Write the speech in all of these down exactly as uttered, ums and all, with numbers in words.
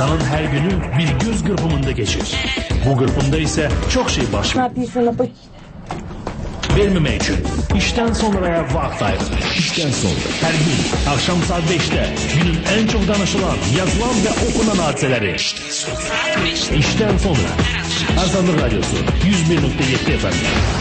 İnsanın her günü bir göz kırpımında geçir. Bu kırpımda ise çok şey baş verir. Vermemek için işten sonraya vakit ayırın. İşten sonra her gün akşam saat beşte günün en çok danışılan, yazılan ve okunan hadiseleri. İşten sonra Azadlık Radyosu yüz bir nokta yedi F M.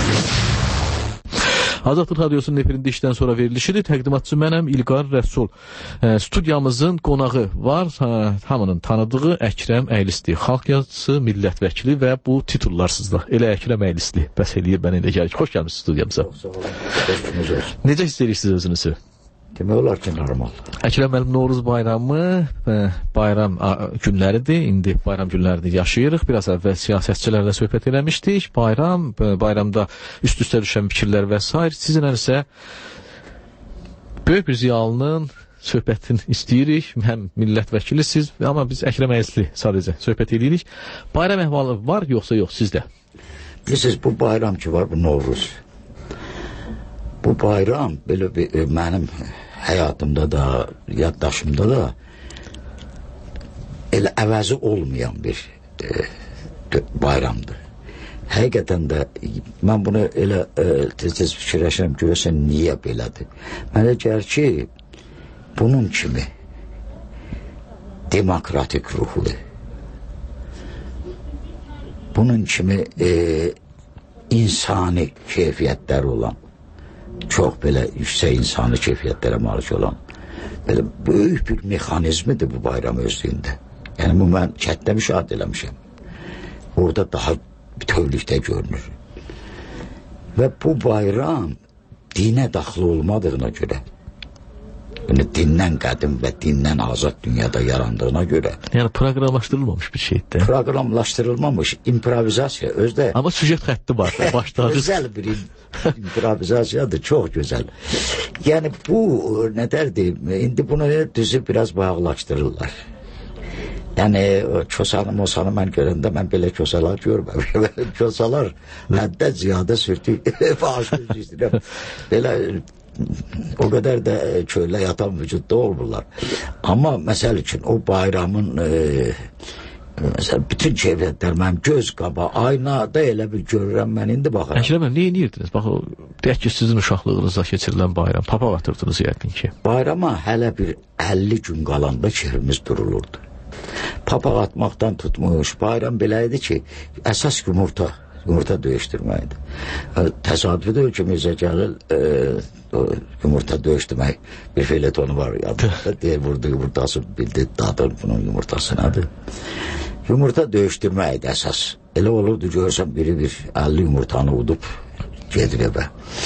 Azadlık Radyosu'nun efirində işdən sonra verilişidir. Təqdimatçı mənəm İlqar Rəsul. E, studiyamızın qonağı var. Ha, hamının tanıdığı Əkrəm Əylisli, xalq yazıcısı, millət vəkili və bu titullarsızda. Elə Əkrəm Əylisli bəs eləyir, mən elə gəlir. Xoş gəlmişsiniz studiyamıza. Çox sağ olun. Necə hiss edirsiniz özünüzü? Demək olar ki, normal. Əkrəm müəllim, Novruz bayramı e, bayram a, günləridir. İndi bayram günlərini yaşayırıq. Biraz əvvəl siyasətçilərlə söhbət eləmişdik. Bayram, e, bayramda üst-üstə düşən fikirlər və s. Sizin isə böyük bir ziyalının söhbətini istəyirik. Həm millət vəkilisiz, amma biz Əkrəm Əylisli sadəcə söhbət edirik. Bayram əhvalı var, yoxsa yox sizdə? Bilirsiniz, bu bayram ki var, bu Novruz. Bu bayram belə bir, e, mənim həyatımda da, yaddaşımda da elə əvəzi olmayan bir e, bayramdır. Həqiqətən də mən bunu elə e, tez-tez fikirləşirəm, görəsən niyə belədir. Mənə gəlir ki, bunun kimi demokratik ruhlu, bunun kimi e, insani keyfiyyətləri olan, çox belə yüksək insani keyfiyyətlərə malik olan belə böyük bir mexanizmidir bu bayram özlüyündə. Yəni bu mən kənddə müşahidə eləmişəm. Orada daha bütövlükdə görünür. Və bu bayram dinə daxil olmadığına görə, yəni dindən qədim və dindən azad dünyada yarandığına görə. Yəni proqramlaşdırılmamış bir şeydir. Proqramlaşdırılmamış, improvizasiya özdə. Amma süjet xətti var. Başladı. Gözəl bir improvizasiyadır, çox gözəl. Yəni bu nə dərdir, indi bunu düzü biraz bağlaşdırırlar. Yəni Kosanı, Mosanı mən görəndə mən belə kosalar görməmişəm. Kosalar həddən ziyadə sürtük. Bağışlayıcı istəyirəm. Belə o qədər də köylə yatan vücudda olmurlar. Amma məsəl üçün o bayramın e, məsəl bütün keyfiyyətlər mənim göz qaba, aynada elə bir görürəm mən indi baxıram. Əkrəm müəllim, nə edirdiniz? Bax, deyək ki, sizin uşaqlığınızda keçirilən bayram, papaq atırdınız yəqin ki. Bayrama hələ bir əlli gün qalanda şehrimiz durulurdu. Papaq atmaqdan tutmuş, bayram belə idi ki, əsas yumurta, yumurta döyüşdürməkdir. Təsadüfi deyil ki, Mirzə Cəlil e, yumurta döyüşdürmək bir feletonu var yadında. Deyir, vurdu yumurtası, bildi, dadır bunun yumurtası nədir? Yumurta döyüşdürməkdir əsas. Elə olurdu, görürsən biri bir əlli yumurtanı udub gedir evə.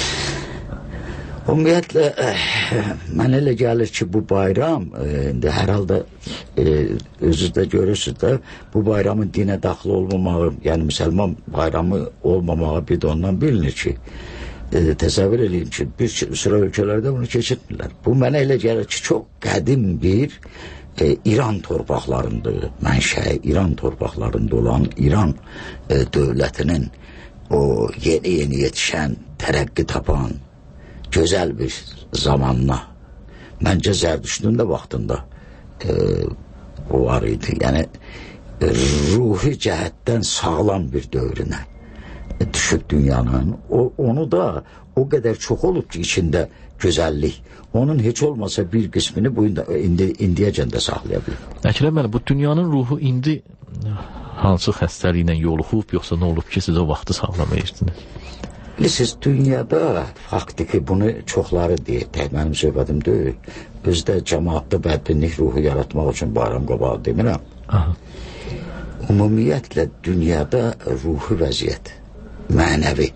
Ümumiyyətlə, mən elə gəlir ki, bu bayram, indi hər halda e, özünüz də görürsünüz də, bu bayramın dinə daxil olmamağı, yəni müsəlman bayramı olmamağı bir də ondan bilinir ki, e, təsəvvür edeyim ki, bir sıra ölkələrdə bunu keçirmirlər. Bu mənə elə gəlir ki, çox qədim bir e, İran torpaqlarında, mənşəyi İran torpaqlarında olan İran e, dövlətinin o yeni-yeni yetişən, tərəqqi tapan, gözəl bir zamanla, məncə Zərdüştün də vaxtında e, o var idi. Yəni, e, ruhi cəhətdən sağlam bir dövrünə e, düşüb dünyanın. O, onu da o qədər çox olub ki, içində gözəllik. Onun heç olmasa bir qismini bu indi, indiyəcən də saxlaya bilir. Əkrəm müəllim, bu dünyanın ruhu indi hansı xəstəliklə yoluxub, yoxsa nə olub ki, siz o vaxtı saxlamayırsınız? Bilirsiniz, dünyada faktiki bunu çoxları deyir, tək mənim söhbətim deyil. Özdə cəmaatda bədbinlik ruhu yaratmaq üçün bayram qabağı demirəm. Aha. Ümumiyyətlə dünyada ruhi vəziyyət, mənəvi,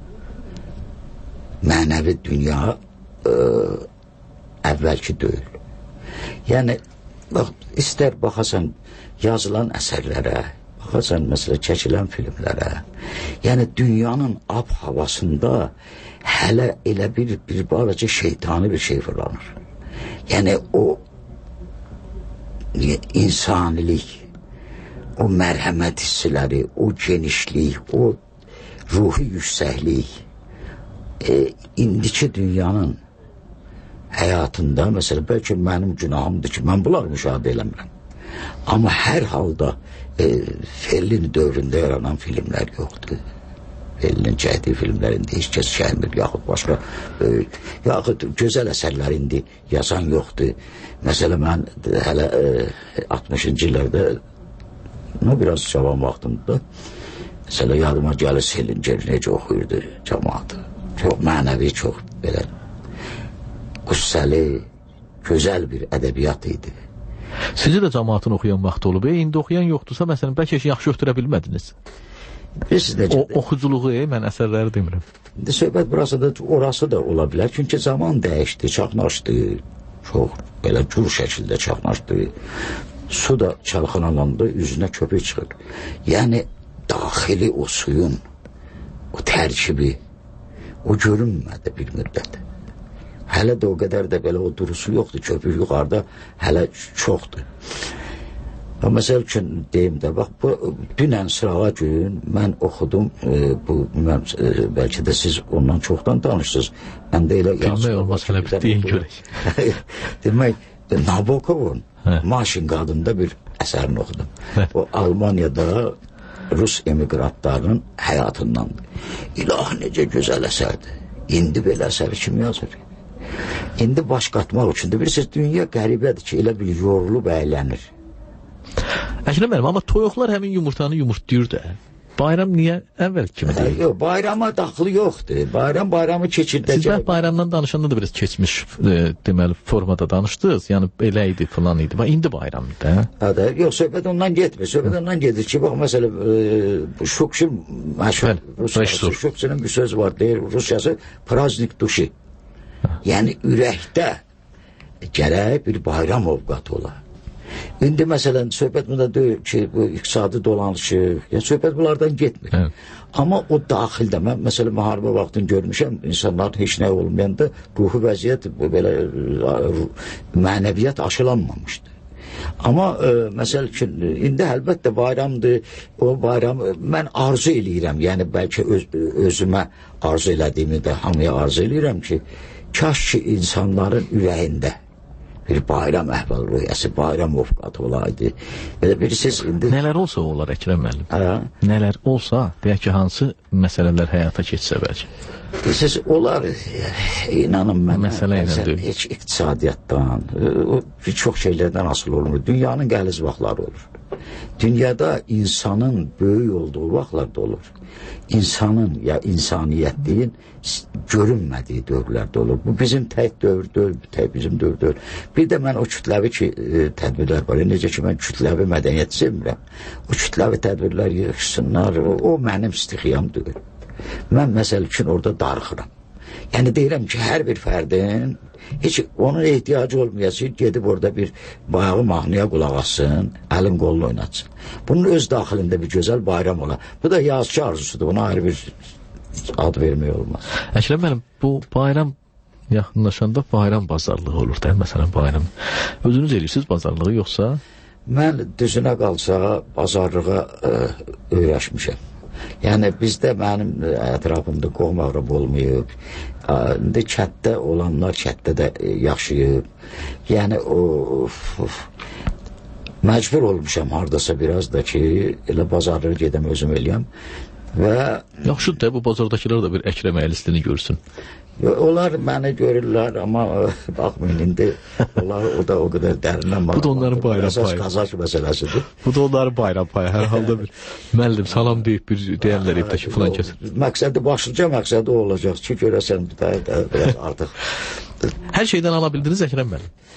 mənəvi dünya ə, əvvəlki deyil. Yəni, bax, istər baxasan yazılan əsərlərə, baxasan, məsələ, çəkilən filmlərə, yəni dünyanın ab havasında hələ elə bir, bir balaca şeytani bir şey fırlanır. Yəni o insanilik, o mərhəmət hissləri, o genişlik, o ruhi yüksəklik, e, indiki dünyanın həyatında, məsələ, bəlkə mənim günahımdır ki, mən bunları müşahidə eləmirəm. Amma hər halda e, Fellini dövründə yaranan filmlər yoxdur. Fellinin çəkdiyi filmlərində heç kəs çəkmir, yaxud başqa böyük, yaxud gözəl əsərlər indi yazan yoxdur. Məsələn, mən hələ e, altmışıncı illərdə, no, biraz cavan vaxtımda, məsələn, yadıma gəlir Selinger necə oxuyurdu cəmaatı. Çox mənəvi, çox belə qüssəli, gözəl bir ədəbiyyat idi. Sizi də cəmaatın oxuyan vaxt olub, e, indi oxuyan yoxdursa, məsələn, bəlkə yaxşı ötürə bilmədiniz. Biz necə... O, oxuculuğu, e, mən əsərləri demirəm. İndi söhbət burası da, orası da ola bilər. Çünki zaman dəyişdi, çaxnaşdı, çox belə cür şəkildə çaxnaşdı. Su da çalxanalandı, üzünə köpük çıxır. Yəni, daxili o suyun, o tərkibi, o görünmədi bir müddət. Hələ də o qədər də belə o durusu yoxdur, köpük yuxarıda hələ çoxdur. Məsəl üçün deyim də, bax, bu dünən sırağa gün mən oxudum, e, bu, mən, e, bəlkə də siz ondan çoxdan danışsınız. Mən də elə... Bilmək olmaz, hələ bir deyin görək. Demək, Nabokovun Maşin qadında bir əsərini oxudum. O, Almaniyada Rus emigrantlarının həyatındandır. İlah, necə gözəl əsərdir. İndi belə əsəri kim yazır? İndi baş qatmaq üçündür. Bilirsiniz, dünya qəribədir ki, elə bir yorulub əylənir. Əkrəm müəllim, amma toyuqlar həmin yumurtanı yumurtlayır da. Bayram niyə əvvəl kimi deyil? Yox, bayrama daxili yoxdur. Bayram bayramı keçirdəcək. Siz bəlkə bayramdan danışanda da biraz keçmiş e, deməli formada danışdınız. Yəni belə idi, falan idi. Bax indi bayramdır da. Hə, yox, söhbət ondan getmir. Söhbət ondan gedir ki, bax məsələn, e, Şukşin məşhur Rusçası, Şukşinin bir söz var, deyir Rusçası, praznik duşi. Yəni ürəkdə gərək bir bayram ovqatı olar. İndi məsələn, söhbət bunda deyil ki, bu iqtisadi dolanışıq, yəni söhbət bunlardan getmir. Evet. Amma o daxildə, mən məsələn, müharibə vaxtını görmüşəm, insanların heç nə olmayanda ruhu vəziyyət, belə mənəviyyat aşılanmamışdı. Amma e, məsəl üçün, indi əlbəttə bayramdır, o bayram, mən arzu eləyirəm, yəni bəlkə öz, özümə arzu elədiyimi də hamıya arzu eləyirəm ki, kaş ki insanların ürəyində bir bayram əhval-ruhiyyəsi, bayram ovqatı olaydı. Belə bilirsiniz, indi... Nələr olsa olar, Əkrəm müəllim? Hə? Nələr olsa, deyək ki, hansı məsələlər həyata keçsə bəlkə? Bilirsiniz, onlar, inanın mənə, məsələ məsələn, heç iqtisadiyyatdan, o, bir çox şeylərdən asılı olmur. Dünyanın qəliz vaxtları olur. Dünyada insanın böyük olduğu vaxtlarda olur. İnsanın, ya insaniyyətliyin görünmədiyi dövrlərdə olur. Bu bizim tək dövr deyil, tək bizim dövr deyil. Bir də mən o kütləvi ki, e, tədbirlər var. Necə ki, mən kütləvi mədəniyyət sevmirəm. O kütləvi tədbirlər yığışsınlar, o, o mənim stixiyam deyil. Mən məsəl üçün orada darıxıram. Yəni deyirəm ki, hər bir fərdin heç onun ehtiyacı olmayası, gedib orada bir bayağı mahnıya qulaq assın, əlin qolunu oynatsın. Bunun öz daxilində bir gözəl bayram ola. Bu da yazıcı arzusudur, ona ayrı bir ad vermək olmaz. Əkrəm müəllim, bu bayram yaxınlaşanda bayram bazarlığı olur da, məsələn bayram. Özünüz edirsiniz bazarlığı yoxsa? Mən düzünə qalsa bazarlığa ə, öyrəşmişəm. Yəni bizdə mənim ətrafımda qohum ağrab olmayıb. İndi kətdə olanlar kətdə də yaşayıb. Yəni o of, of, məcbur olmuşam hardasa biraz da ki, elə bazarlığı gedəm özüm eləyəm. Və yaxşıdır da bu bazardakılar da bir Əkrəm əhlistini görsün. Onlar məni görürlər, amma baxmayın, indi onlar o da o qədər dərindən bu da onların bayram payı. Əsas qazanc məsələsidir. Bu da onların bayram payı. Hər halda bir müəllim salam deyib bir deyərlər evdəki filan kəsin. Məqsədi, başlıca məqsədi o olacaq ki, görəsən bir də biraz artıq. Hər şeydən ala bildiniz Əkrəm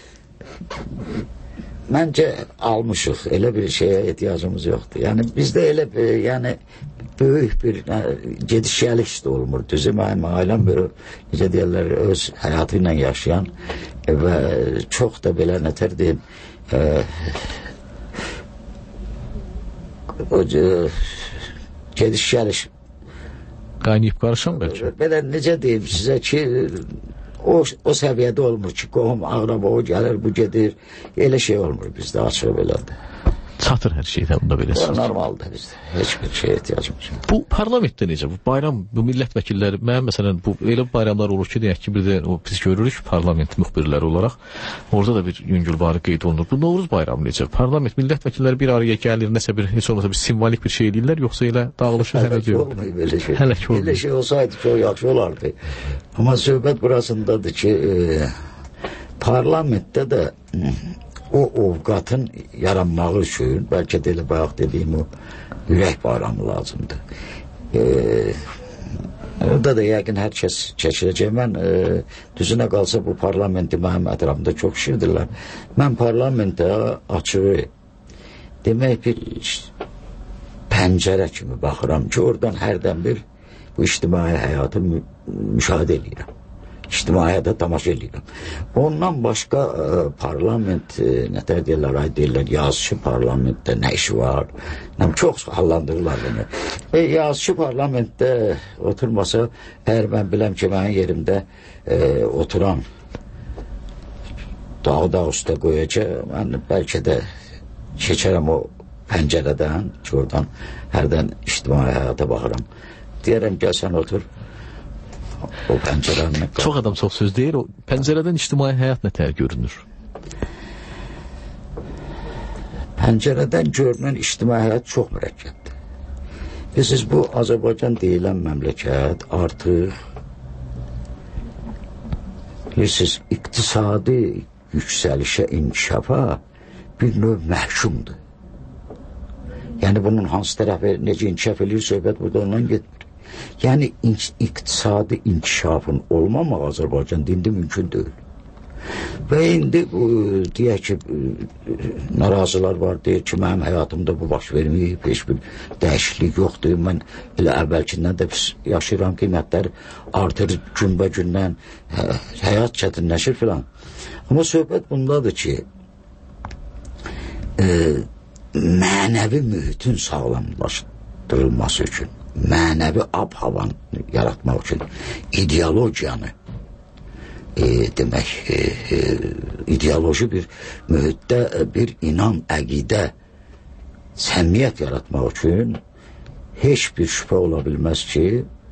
müəllim? Məncə almışıq, elə bir şeyə ehtiyacımız yoxdur. Yəni bizdə elə bir, yəni böyük bir gediş-gəliş də olmur. Düzü mənim ailəm bir, necə deyərlər, öz həyatı ilə yaşayan e, və çox da belə nətər deyim, e, o e, gediş-gəliş qaynayıb qarışan bəlkə? Belə necə deyim sizə ki, o, o səviyyədə olmur ki, qohum, ağraba, o gəlir, bu gedir, elə şey olmur bizdə, açıq belədir. çatır hər şeydən bunda belə. Normaldır bizdə. Heç bir şey ehtiyacımız yox. Bu parlamentdə necə? Bu bayram, bu millət vəkilləri, mən məsələn bu elə bayramlar olur ki, deyək ki, bir də o biz görürük parlament müxbirləri olaraq. Orada da bir yüngül barı qeyd olunur. Bu Novruz bayramı necə? Parlament millət vəkilləri bir araya gəlir, nəsə bir heç olmasa bir simvolik bir şey eləyirlər, yoxsa elə dağılışır hələ yox. Belə şey. Hələ ki olmur. Belə şey olsaydı çox yaxşı olardı. Amma söhbət burasındadır ki, e, parlamentdə də o ovqatın yaranmağı üçün, bəlkə də elə bayaq dediyim o ürək bayramı lazımdır. E, orada da yəqin hər kəs çəkiləcək. Mən e, düzünə qalsa bu parlamenti mənim ətrafımda çox şişirdirlər. Mən parlamentə açığı demək bir pəncərə kimi baxıram ki, oradan hərdən bir bu ictimai həyatı mü müşahidə edirəm. İctimai həyata tamaşa edirəm. Ondan başqa e, parlament, e, nətər deyirlər, ay deyirlər, yazıcı parlamentdə nə işi var? Nə, çox hallandırırlar beni. E, yazıcı parlamentdə oturmasa, əgər mən biləm ki, mənim yerimdə e, oturan dağ-dağ üstə qoyacaq, mən bəlkə də keçərəm o pəncərədən ki, oradan hərdən ictimai həyata baxıram. Deyərəm, gəl sən otur. O pəncərənin... Çox adam çox söz deyir, o pəncərədən ictimai həyat nətər görünür? Pəncərədən görünən ictimai həyat çox mürəkkəbdir. Bilirsiniz, bu Azərbaycan deyilən məmləkət artıq bilirsiniz, iqtisadi yüksəlişə, inkişafa bir növ məhkumdur. Yəni bunun hansı tərəfi necə inkişaf edir, söhbət burada ondan getmir. Yəni iqtisadi inkişafın olmamaq Azərbaycan dində mümkün deyil. Və indi deyək ki, narazılar var, deyir ki, mənim həyatımda bu baş verməyib, heç bir dəyişiklik yoxdur. Mən elə əvvəlkindən də pis yaşayıram, qiymətlər artır günbə-gündən, həyat çətinləşir filan. Amma söhbət bundadır ki, e, mənəvi mühitin sağlamlaşdırılması üçün, mənəvi ab-havanı yaratmaq üçün ideologiyanı e, demək e, e, ideoloji bir mühitdə bir inan, əqidə, səmiyyət yaratmaq üçün heç bir şübhə ola bilməz ki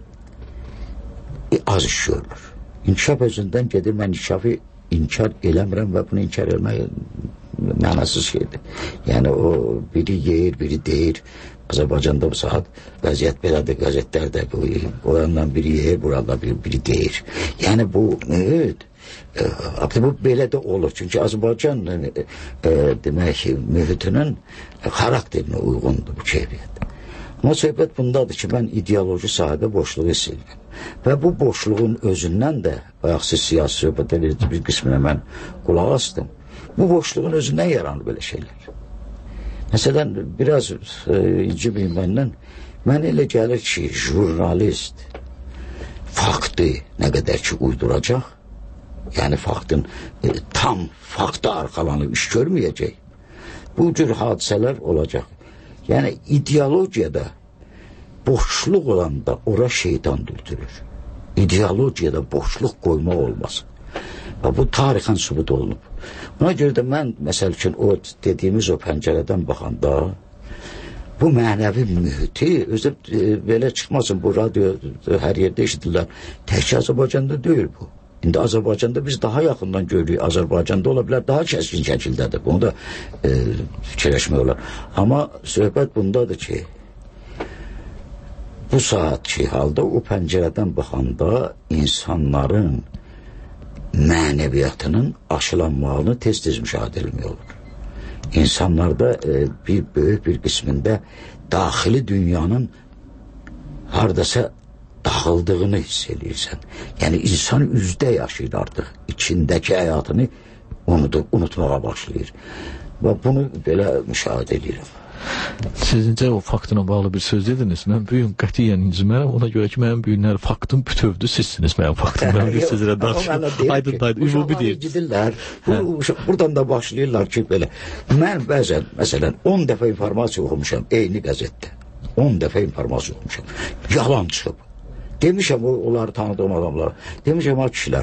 e, az iş görülür. İnkişaf özündən gedir, mən inkişafı inkar eləmirəm və bunu inkar eləmək mənasız şeydir. Yəni o biri yeyir, biri deyir. Azərbaycanda bu saat vəziyyət belədir, qəzetlərdə orandan biri yeyir, buradan biri, biri deyir. Yəni bu mühit, e, bu belə də olur. Çünki Azərbaycan e, e, demək ki, mühitinin xarakterinə uyğundur bu keyfiyyət. Amma söhbət bundadır ki, mən ideoloji sahədə boşluğu hiss edirəm. Və bu boşluğun özündən də, bayaq siz siyasi söhbətə bir qisminə mən qulaq astım, bu boşluğun özündən yaranır belə şeylər. Məsələn, biraz e, incimiyim məndən, mən elə gəlir ki, jurnalist faktı nə qədər ki uyduracaq, yəni faktın e, tam fakta arxalanıb iş görməyəcək, bu cür hadisələr olacaq. Yəni ideologiyada boşluq olanda ora şeytan düldürür. İdeologiyada boşluq qoymaq olmaz. Və bu tarixən sübut olunub. Buna görə də mən, məsəl üçün, o dediyimiz o pəncərədən baxanda bu mənəvi mühiti, özü e, belə çıxmasın, bu radyo hər yerdə eşidirlər, təkcə Azərbaycanda deyil bu. İndi Azərbaycanda biz daha yaxından görürük, Azərbaycanda ola bilər, daha kəskin şəkildədir. Bunu da e, fikirləşmək olar. Amma söhbət bundadır ki, bu saat ki, halda o pəncərədən baxanda insanların mənəviyyatının aşılanmağını tez-tez müşahidə edilmək olur. İnsanlarda e, bir böyük bir qismində daxili dünyanın hardasa dağıldığını hiss edirsən. Yəni insan üzdə yaşayır artıq. İçindəki həyatını unudub, unutmağa başlayır. Və bunu belə müşahidə edirəm. Sizincə o faktına bağlı bir söz dediniz. Mən bu gün qətiyyən incimərəm. Ona görə ki, mənim bu günlər faktım bütövdür. Sizsiniz mənim faktım. Mən bir sizlərə danışım. Aydın aydın. Ümumi deyil. Gidirlər. Bu, buradan da başlayırlar ki, belə. Mən bəzən, məsələn, on dəfə informasiya oxumuşam eyni qəzetdə. on dəfə informasiya oxumuşam. Yalan çıxıb. Demişəm onları tanıdığım adamlara. Demişəm, ha kişilər,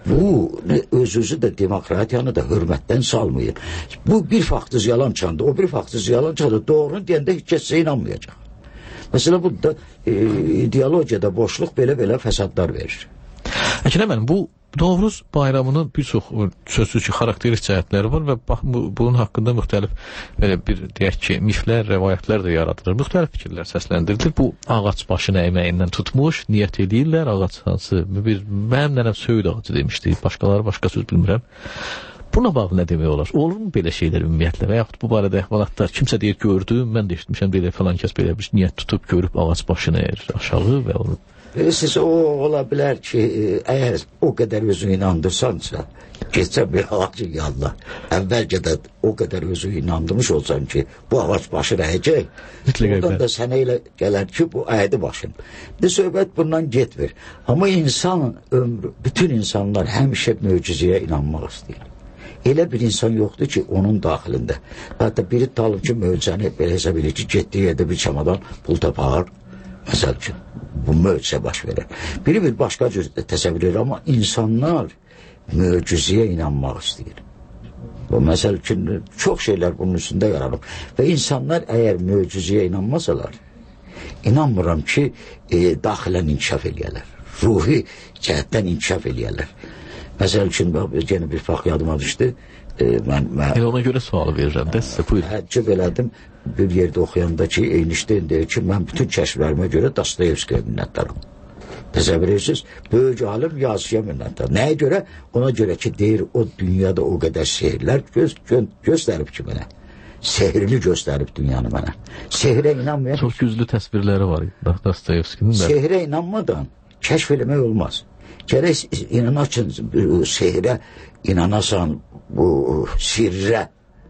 Bu öz-özü də demokratiyanı da hörmətdən salmayır. Bu bir faktız yalan çandı, o bir faktız yalan çandı. Doğrunu deyəndə heç kəsə inanmayacaq. Mesela bu da e, ideologiyada boşluq belə-belə fəsadlar verir. Əkinə mənim, bu Novruz bayramının bir çox sözsüz ki, xarakterik cəhətləri var və bu, bunun haqqında müxtəlif belə bir, deyək ki, miflər, rəvayətlər də yaradılır. Müxtəlif fikirlər səsləndirilir. Bu ağac başını əyməyindən tutmuş, niyyət edirlər, ağac hansı, bir, mənim nənəm söyüd ağacı demişdi, başqaları başqa söz bilmirəm. Buna bağlı nə demək olar? Olurmu belə şeylər ümumiyyətlə və yaxud bu barədə əhvalatlar kimsə deyir gördüm, mən də eşitmişəm deyir falan kəs belə bir niyyət tutub görüb ağac başını əyir aşağı və onu siz o ola bilər ki, əgər o qədər özünü inandırsansa, geçsə bir ağacı yanına, əvvəlcə də o qədər özünü inandırmış olsan ki, bu ağac başını əyəcək, oradan da sənə elə gələr ki, bu əydi başını. Bir söhbət bundan getmir. Amma insan ömrü, bütün insanlar həmişə möcüzəyə inanmaq istəyir. Elə bir insan yoxdur ki, onun daxilində. Hətta biri talıb ki, möcüzəni belə hesab edir ki, getdiyi yerdə bir çamadan pul tapar. Məsəl üçün, bu möcüzə baş verir. Biri bir başqa cür təsəvvür edir, amma insanlar möcüzəyə inanmaq istəyir. Bu, məsəl üçün, çox şeylər bunun üstündə yaranıb. Və insanlar əgər möcüzəyə inanmasalar, inanmıram ki, e, daxilən inkişaf eləyərlər. Ruhi cəhətdən inkişaf eləyərlər. Məsəl üçün, yenə bir fakt yadıma düşdü. E, mən, mən, Elə ona görə sualı verirəm də sizə, buyur. Həcc elədim. Bir yerdə oxuyanda ki, Einstein deyir ki, mən bütün kəşflərimə görə Dostoyevskiyə minnətdaram. Təsəvvür edirsiniz, böyük alim yazıya minnətdaram. Nəyə görə? Ona görə ki, deyir, o dünyada o qədər sehirlər göz, gö göstərib ki mənə. Sehirli göstərib dünyanı mənə. Sehirə inanmayan... Çox güclü təsvirləri var Dostoyevskinin də. Sehirə inanmadan kəşf eləmək olmaz. Gərək inanaçın, sehirə inanasan, bu sirrə,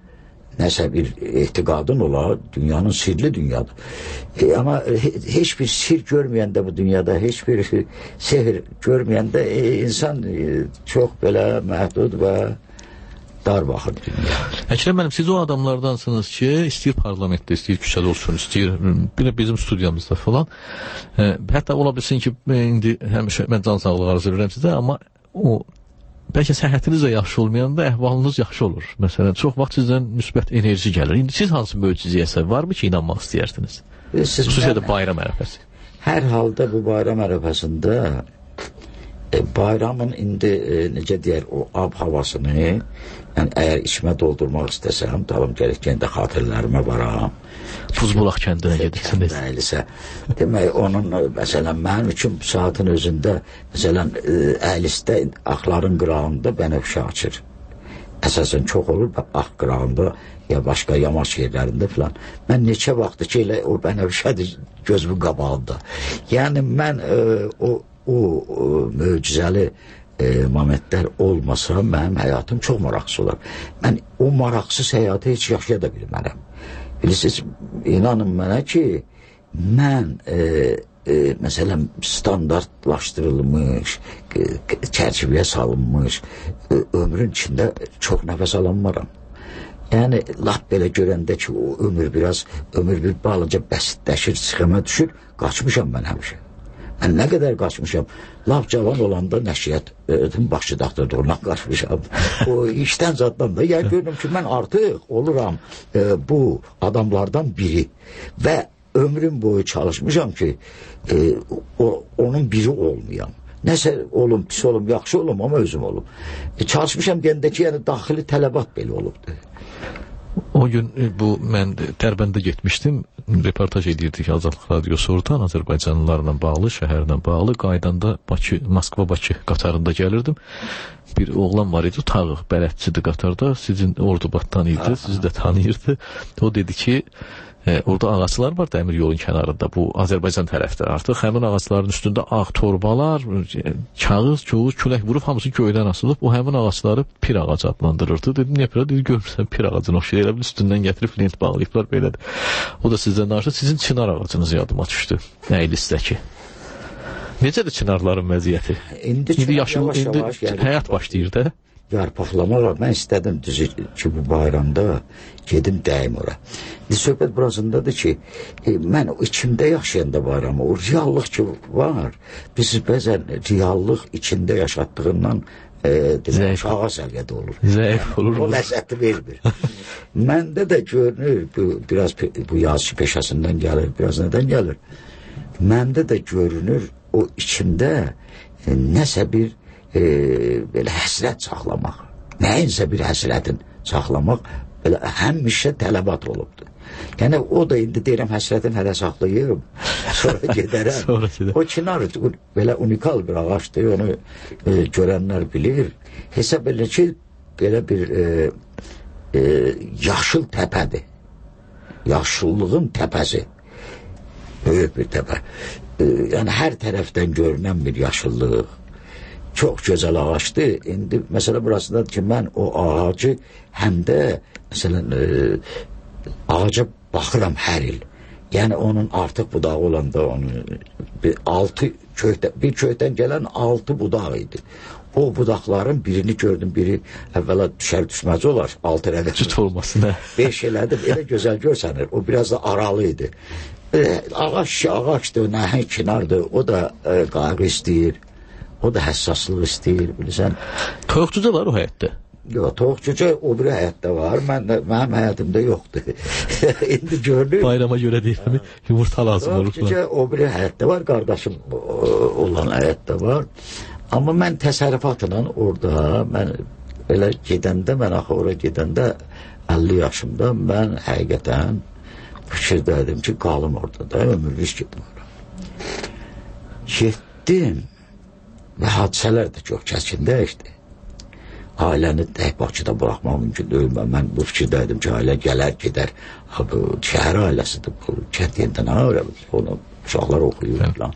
nəsə bir etiqadın ola, dünyanın sirli dünyadır. E, amma he, heç bir sir görməyəndə bu dünyada, heç bir sehir görməyəndə e, insan e, çox belə məhdud və dar baxır dünya. Əkrəm mənim, siz o adamlardansınız ki, istəyir parlamentdə, istəyir küçədə olsun, istəyir bir bizim studiyamızda falan. E, hətta ola bilsin ki, indi həmişə mən can sağlığı arzu edirəm sizə, amma o bəlkə səhhətiniz də yaxşı olmayanda əhvalınız yaxşı olur. Məsələn, çox vaxt sizdən müsbət enerji gəlir. İndi siz hansı möcüzəyə varmı ki, inanmaq istəyirsiniz? Xüsusilə də bayram ərəfəsi. Hər halda bu bayram ərəfəsində e, bayramın indi e, necə deyər, o ab havasını, yəni əgər içmə doldurmaq istəsəm, tamam gələk kəndə xatirlərimə varam. Fuzbulaq kəndinə gedirsiniz. Dəlisə. Demək, onun, məsələn, mənim üçün saatin özündə, məsələn, Əylisdə axların qırağında bənəfşə açır. Əsasən çox olur, ax qırağında ya başqa yamaç yerlərində filan. Mən neçə vaxtdır ki, elə o bənəfşədir gözümün qabağında. Yəni, mən e, o, o, o möcüzəli e, momentlər olmasa, mənim həyatım çox maraqsız olar. Mən o maraqsız həyatı heç yaşaya da bilmərəm. Bilirsiniz, inanın mənə ki, mən e, e, məsələn standartlaşdırılmış, e, çərçivəyə salınmış e, ömrün içində çox nəfəs alanmaram. Yəni, lap belə görəndə ki, o ömür biraz, ömür bir balaca bəsitləşir, sıxıma düşür, qaçmışam mən həmişə. Mən nə qədər qaçmışam, lap cavan olanda nəşriyyat başı daxtırdığından qaçmışam. O işdən zaddan da, yəni gördüm ki, mən artıq oluram e, bu adamlardan biri və ömrüm boyu çalışmışam ki, e, o, onun biri olmayam. Nəsə olum, pis olum, yaxşı olum, amma özüm olum. E, çalışmışam deyəndə ki, yəni daxili tələbat belə olubdur. O gün bu mən Dərbəndə getmişdim, reportaj edirdik Azadlıq Radiosu oradan, Azərbaycanlılarla bağlı, şəhərlə bağlı, qaydanda Bakı, Moskva-Bakı qatarında gəlirdim. Bir oğlan var idi, Tağıq, bələdçidir qatarda, sizin Ordubatdan idi, sizi də tanıyırdı. O dedi ki, E, orada ağaclar var dəmir yolun kənarında, bu Azərbaycan tərəfdə. Artıq həmin ağacların üstündə ağ torbalar, kağız, çoğuz, külək vurub, hamısı göydən asılıb. O həmin ağacları pir ağacı adlandırırdı. Dedim, niyə pir? Dedi, görmürsən pir ağacını oxşayır. Elə bil üstündən gətirib lent bağlayıblar belədir. O da sizdən danışdı. Sizin çınar ağacınız yadıma düşdü. Əylisdəki. Necədir çınarların vəziyyəti? İndi, indi yaşıl, yavaş, indi yavaş, həyat başlayır da. Yarpaqlama var. Mən istədim düzü ki, bu bayramda gedim dəyim ora. Söhbət burasındadır ki, e, mən içimdə yaşayanda bayramı, o reallıq ki var, biz bəzən reallıq içində yaşatdığından e, uşağa səviyyədə olur. Zəif olur. O ləzzəti vermir. Məndə də görünür, bu, biraz bu yazıcı peşəsindən gəlir, biraz nədən gəlir? Məndə də görünür, o içimdə e, nəsə bir e, belə həsrət saxlamaq, nəyinsə bir həsrətin saxlamaq belə həmişə tələbat olubdur. Yəni o da indi deyirəm həsrətin hələ saxlayıb, sonra gedərəm. Sonra gedər. O çinar belə unikal bir ağaçdır, onu e, görənlər bilir. Hesab edilir ki, belə bir e, e, yaşıl təpədir. Yaşıllığın təpəsi. Böyük bir təpə. E, yəni hər tərəfdən görünən bir yaşıllıq. Çox gözəl ağaçdır. İndi məsələ burasındadır ki, mən o ağacı həm də məsələn e, ağaca baxıram hər il. Yəni onun artıq budağı olanda onu bir altı kökdən, bir kökdən gələn altı budaq idi. O budaqların birini gördüm, biri əvvəla düşər düşməz olar, altı rəqət. Cüt olmasın, hə. Beş elədim, elə gözəl görsənir. O biraz da aralı idi. E, ağaç ağaçdır, nəhəng kinardır. O da e, qayğı istəyir. O da həssaslıq istəyir, bilirsən. Toyuqçuca var o həyətdə. Yox, toyuqçuca o biri həyətdə var. Mən də, mənim həyətimdə yoxdur. İndi görünür. Bayrama görə deyilmi? Yumurta lazım olur. Toyuqçuca o biri həyətdə var, qardaşım olan həyətdə var. Amma mən təsərrüfatla orada, mən elə gedəndə, mən axı oraya gedəndə əlli yaşımda mən həqiqətən fikirdəydim ki, qalım orada da, ömürlük gedim oraya. Getdim və hadisələr də çox kəskin dəyişdi. Ailəni tək Bakıda buraxmaq mümkün deyil. Mən bu fikirdəydim ki, ailə gələr, gedər. Bu şəhər ailəsidir, bu kənd yerindən öyrə, onu uşaqlar oxuyur falan.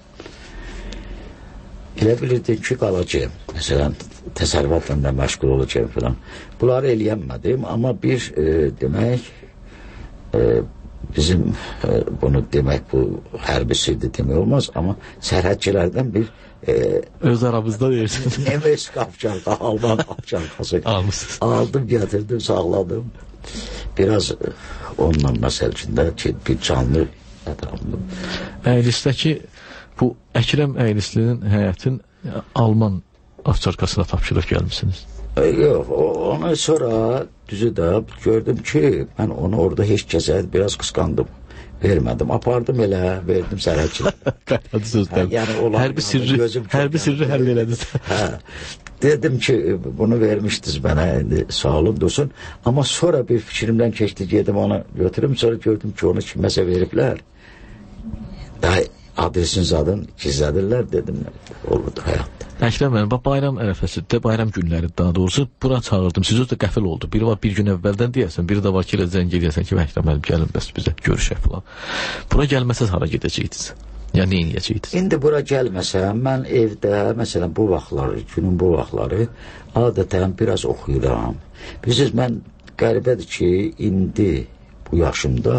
Elə bilirdim ki, qalacağım. Məsələn, təsərrüfatla da məşğul olacağım falan. Bunları eləyəmədim, amma bir e, demək, e, bizim e, bunu demək, bu hərbisidir demək olmaz, amma sərhədçilərdən bir e, öz aramızda deyirsin. Nemes qapçarqa, Alman qapçarqası. Almışsınız. Aldım, getirdim, sağladım. Biraz e, onunla məsəlçində ki, bir canlı ətrafında. Əylisdəki bu Əkrəm Əylislinin həyətin Alman qapçarqasına tapşırıq gəlmişsiniz. E, yox, o, onu sonra düzü də gördüm ki, mən onu orada heç kəsə biraz qısqandım. Vermədim, apardım elə, verdim sərhədçilərə. Qaynadı sözlər. Hə, yəni, hərbi sirri, hərbi sirri həll elədiniz. Hə, dedim ki, bunu vermişdiniz mənə, indi sağ olun dursun. Amma sonra bir fikrimdən keçdi, gedim onu götürüm, sonra gördüm ki, onu kiməsə veriblər. Daha adresin zadın gizlədirlər, dedim, olurdu həyatda. Əkrəm mənim, bayram ərəfəsində, bayram günləri daha doğrusu bura çağırdım. Siz öz də qəfil oldu. Biri var bir gün əvvəldən deyəsən, biri də var ki, elə zəng eləyəsən ki, Əkrəm mənim, gəlin bəs bizə görüşək falan. Bura gəlməsəz hara gedəcəydiniz? Ya nə eləyəcəydiniz? İndi bura gəlməsəm, mən evdə, məsələn, bu vaxtları, günün bu vaxtları adətən biraz oxuyuram. Bilirsiniz, mən qəribədir ki, indi bu yaşımda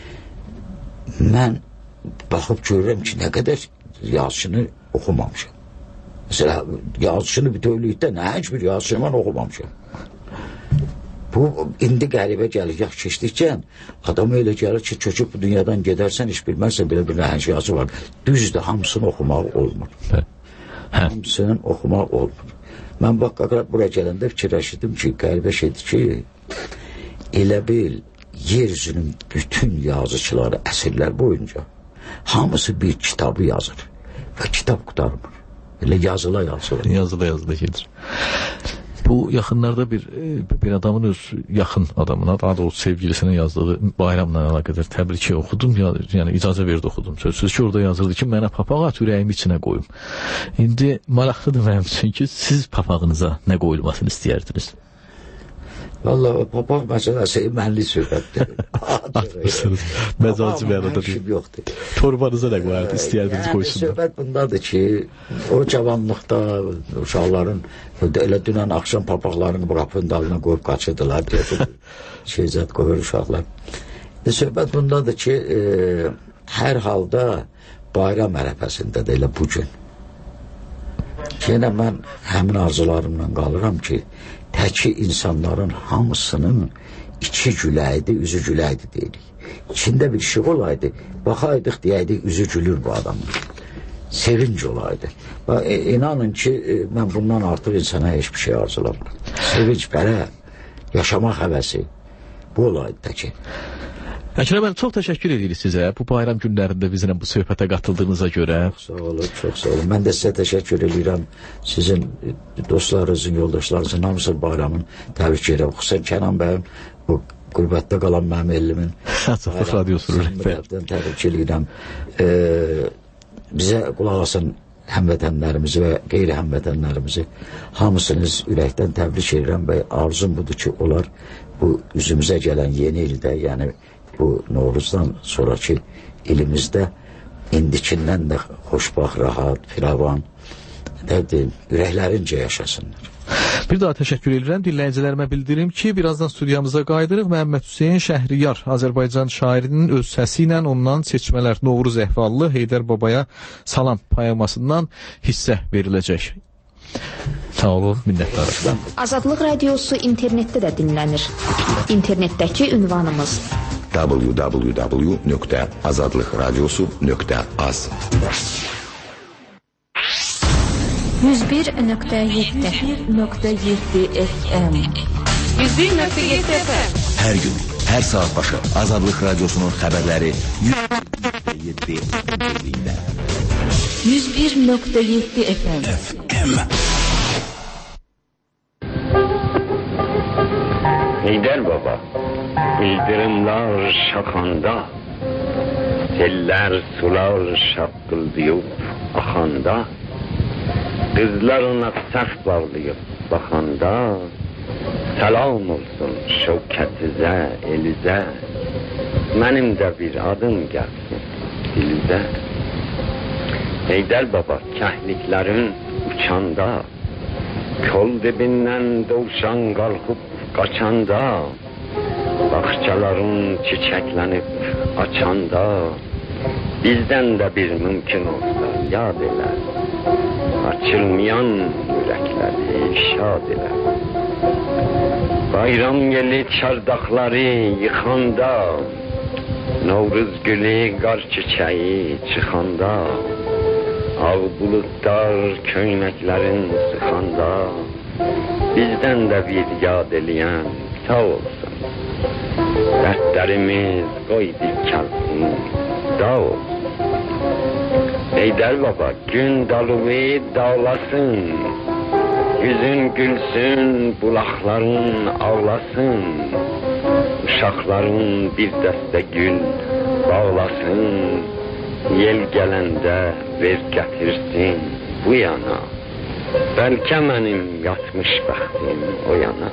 mən baxıb görürəm ki, nə qədər yazışını oxumamışam. Mesela yazışını bütövlükdə nə heç bir yazışını mən oxumamışam. Bu indi qəribə gəlir, yaş keçdikcə adam elə gəlir ki, köçüb bu dünyadan gedərsən, iş bilmərsən, belə bir nəhəng yazı var. Düzdür, hamısını oxumaq olmur. Hə. Hamısını oxumaq olmur. Mən bax, buraya gələndə fikirləşdim ki, qəribə şeydir ki, elə bil yeryüzünün bütün yazıçıları əsrlər boyunca hamısı bir kitabı yazır və kitab qutarmır. Elə yazıla yazıla. Yazıla yazıla gedir. Bu yaxınlarda bir bir adamın öz yaxın adamına, daha doğrusu sevgilisine yazdığı bayramla əlaqədar təbriki oxudum, yəni icazə verdi oxudum. Sözsüz ki, orada yazırdı ki, mənə papaq at, ürəyimi içinə qoyum. İndi maraqlıdır mənim üçün ki, siz papağınıza nə qoyulmasını istəyərdiniz? Vallahi papaq məsələsi mənli söhbətdir. Atmışsınız. Məzacı mənada deyil. Yoxdur. Torbanıza nə qoyardı, istəyərdiniz qoysunlar. Yəni söhbət bundadır ki, o cavanlıqda uşaqların elə dünən axşam papaqlarını qapının dalına qoyub qaçırdılar deyə şeyzət qoyur uşaqlar. E, söhbət bundadır ki, e, hər halda bayram ərəfəsində də elə bugün. Yenə mən həmin arzularımla qalıram ki, təki insanların hamısının içi güləydi, üzü güləydi deyirik. İçində bir şey olaydı, baxaydıq deyəydik, üzü gülür bu adamın. sevinç olaydı. E, inanın ki e, ben bundan artık insana hiçbir şey arzulamıyorum. Sevinç, böyle yaşamak həvəsi bu olaydı ki. Əkrəm bəy, çox təşəkkür edirik sizə bu bayram günlərində bizimlə bu söhbətə qatıldığınıza görə. Çox sağ olun, çox sağ olun. Mən də sizə təşəkkür edirəm. Sizin dostlarınızın, yoldaşlarınızın hamısı bayramın təbrik edirəm. Xüsusən Kənan bəyim, bu qürbətdə qalan mənim ellimin Azadlıq Radiosunun rəhbəri. Təbrik edirəm. Ee, bizə qulaq asan həmvətənlərimizi və qeyri həmvətənlərimizi hamısınız ürəkdən təbrik edirəm və arzum budur ki, onlar bu üzümüzə gələn yeni ildə, yəni bu Novruzdan sonraki ilimizdə indikindən də xoşbaxt, rahat, firavan, deyim, ürəklərincə yaşasınlar. Bir daha təşəkkür edirəm. Dinləyicilərimə bildirim ki, birazdan studiyamıza qayıdırıq. Məhəmməd Hüseyn Şəhriyar, Azərbaycan şairinin öz səsi ilə ondan seçmələr Novruz əhvallı Heydər Babaya Salam poemasından hissə veriləcək. Sağ olun, minnətdarım. Azadlıq Radiosu internetdə də dinlənir. İnternetdəki ünvanımız w w w nöqtə azadlıq radiosu nöqtə az yüz bir nöqtə yeddi nöqtə yeddi F M yüz bir nöqtə yeddi F M Hər gün, hər saat başı Azadlıq Radiosunun xəbərləri yüz bir nöqtə yeddi F M yüz bir nöqtə yeddi F M Heydər Baba, İldırımlar şaxanda, seller sular şaqqıldayıb axanda, qızlar ona səf bağlayıb baxanda, salam olsun şövkətizə, elizə, mənim də bir adım gəlsin dilizə. Heydər Baba, kəhliklərin uçanda, kol dibindən dovşan qalxıb qaçanda, bağçaların çiçəklənib açanda, bizdən də bir mümkün olsa yad elə, açılmayan ürəkləri şad elə. Bayram yeli çardaqları yıxanda, Novruz gülü qar çiçəyi çıxanda, ağ bulutlar köynəklərin sıxanda, bizdən də bir yad eləyən sağ olsun. Dərdlərimiz qoy dikəlsin, dağ olsun. Heydər Baba, gün dalığı dağlasın, yüzün gülsün, bulaqların ağlasın, uşaqların bir dəstə gül bağlasın, yel gələndə ver gətirsin bu yana, bəlkə mənim yatmış bəxtim o yana.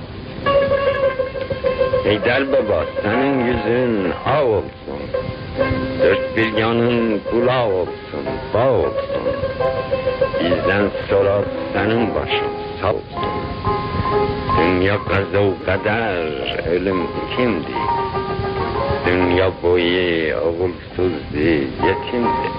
Heydər Baba, sənin yüzün ağ olsun, dört bir yanın bulaq olsun, bağ olsun, bizdən sonra sənin başın sağ olsun. Dünya qəzəv qədər, ölüm kimdir, dünya boyu oğulsuzdur, yetimdir.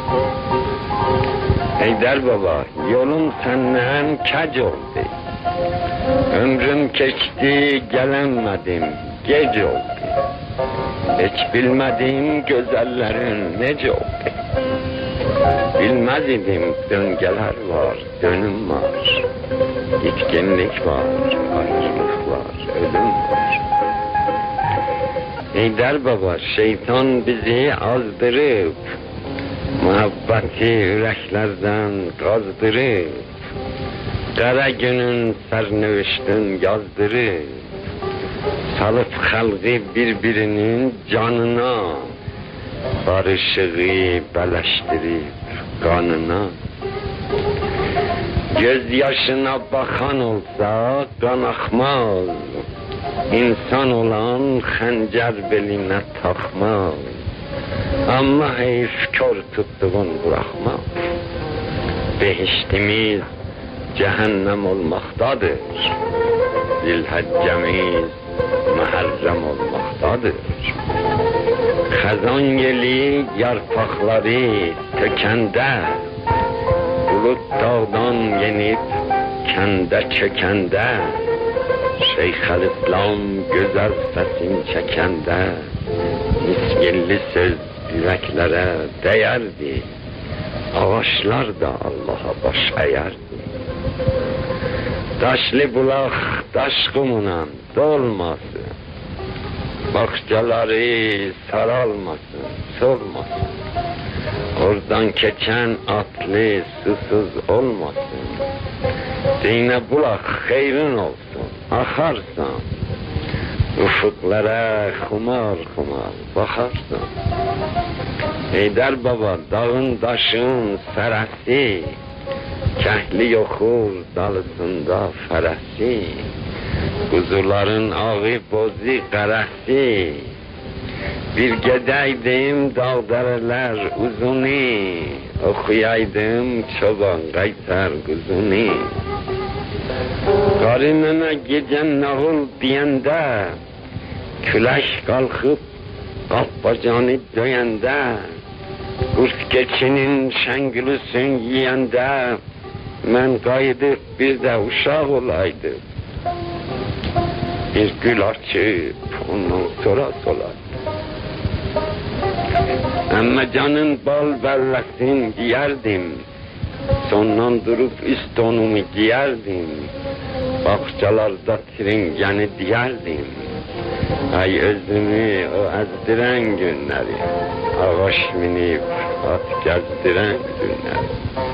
Heydər Baba, yolum səndən kəc oldu, ömrüm keçdi, gələnmədim, gec oldu. Heç bilmədim gözəllərin necə oldu. Bilməz idim döngələr var, dönüm var, itkinlik var, ayrılık var, ölüm var. Heydər Baba, şeytan bizi azdırıb, muhabbeti ürəklərdən qazdırıb, qara günün sərnövüşdün yazdırıb, salıp xalqı bir-birinin canına, barışığı bələşdirib qanına. Göz yaşına baxan olsa qan axmaz, insan olan xəncər belinə taxmaz, amma heyf kör tutduğun buraxmaz. Behiştimiz cəhənnəm olmaqdadır, zilhəccəmiz məhərrəm olmaqdadır. Xəzan yeli yarpaqları tökəndə, bulut dağdan yenib kəndə çökəndə, Şeyxəlislam gözəl səsin çəkəndə, misgilli söz ürəklərə dəyərdi, ağaçlar da Allah'a baş əyərdi. Daşlı bulaq daş qumuna dolmasın, bağçaları saralmasın, solmasın. Oradan keçən atlı susuz olmasın. Dinə bulaq xeyrin olsun, axarsan. Ufuklara xumar xumar baxarsan. Heydər baba dağın daşın sərəsi, kəhli yoxur dalısında fərəsi, quzuların ağı bozu qərəsi. Bir gedəydim dağdərələr uzuni, oxuyaydım çoban qaytar quzuni. Qarı nənə gecə nağıl deyəndə, külək qalxıb qapbacanı döyəndə, qurt keçinin şəngülüsün yiyəndə, mən qayıdıb bir də uşaq olaydım. Bir gül açıb ondan sonra solaydım. Əmməcanın bal bəlləsin giyərdim, sondan durub üst donumu giyərdim, bağçalarda tringəni deyərdim. Ay özümü o əzdirən günləri, ağaç minib at gəzdirən günləri.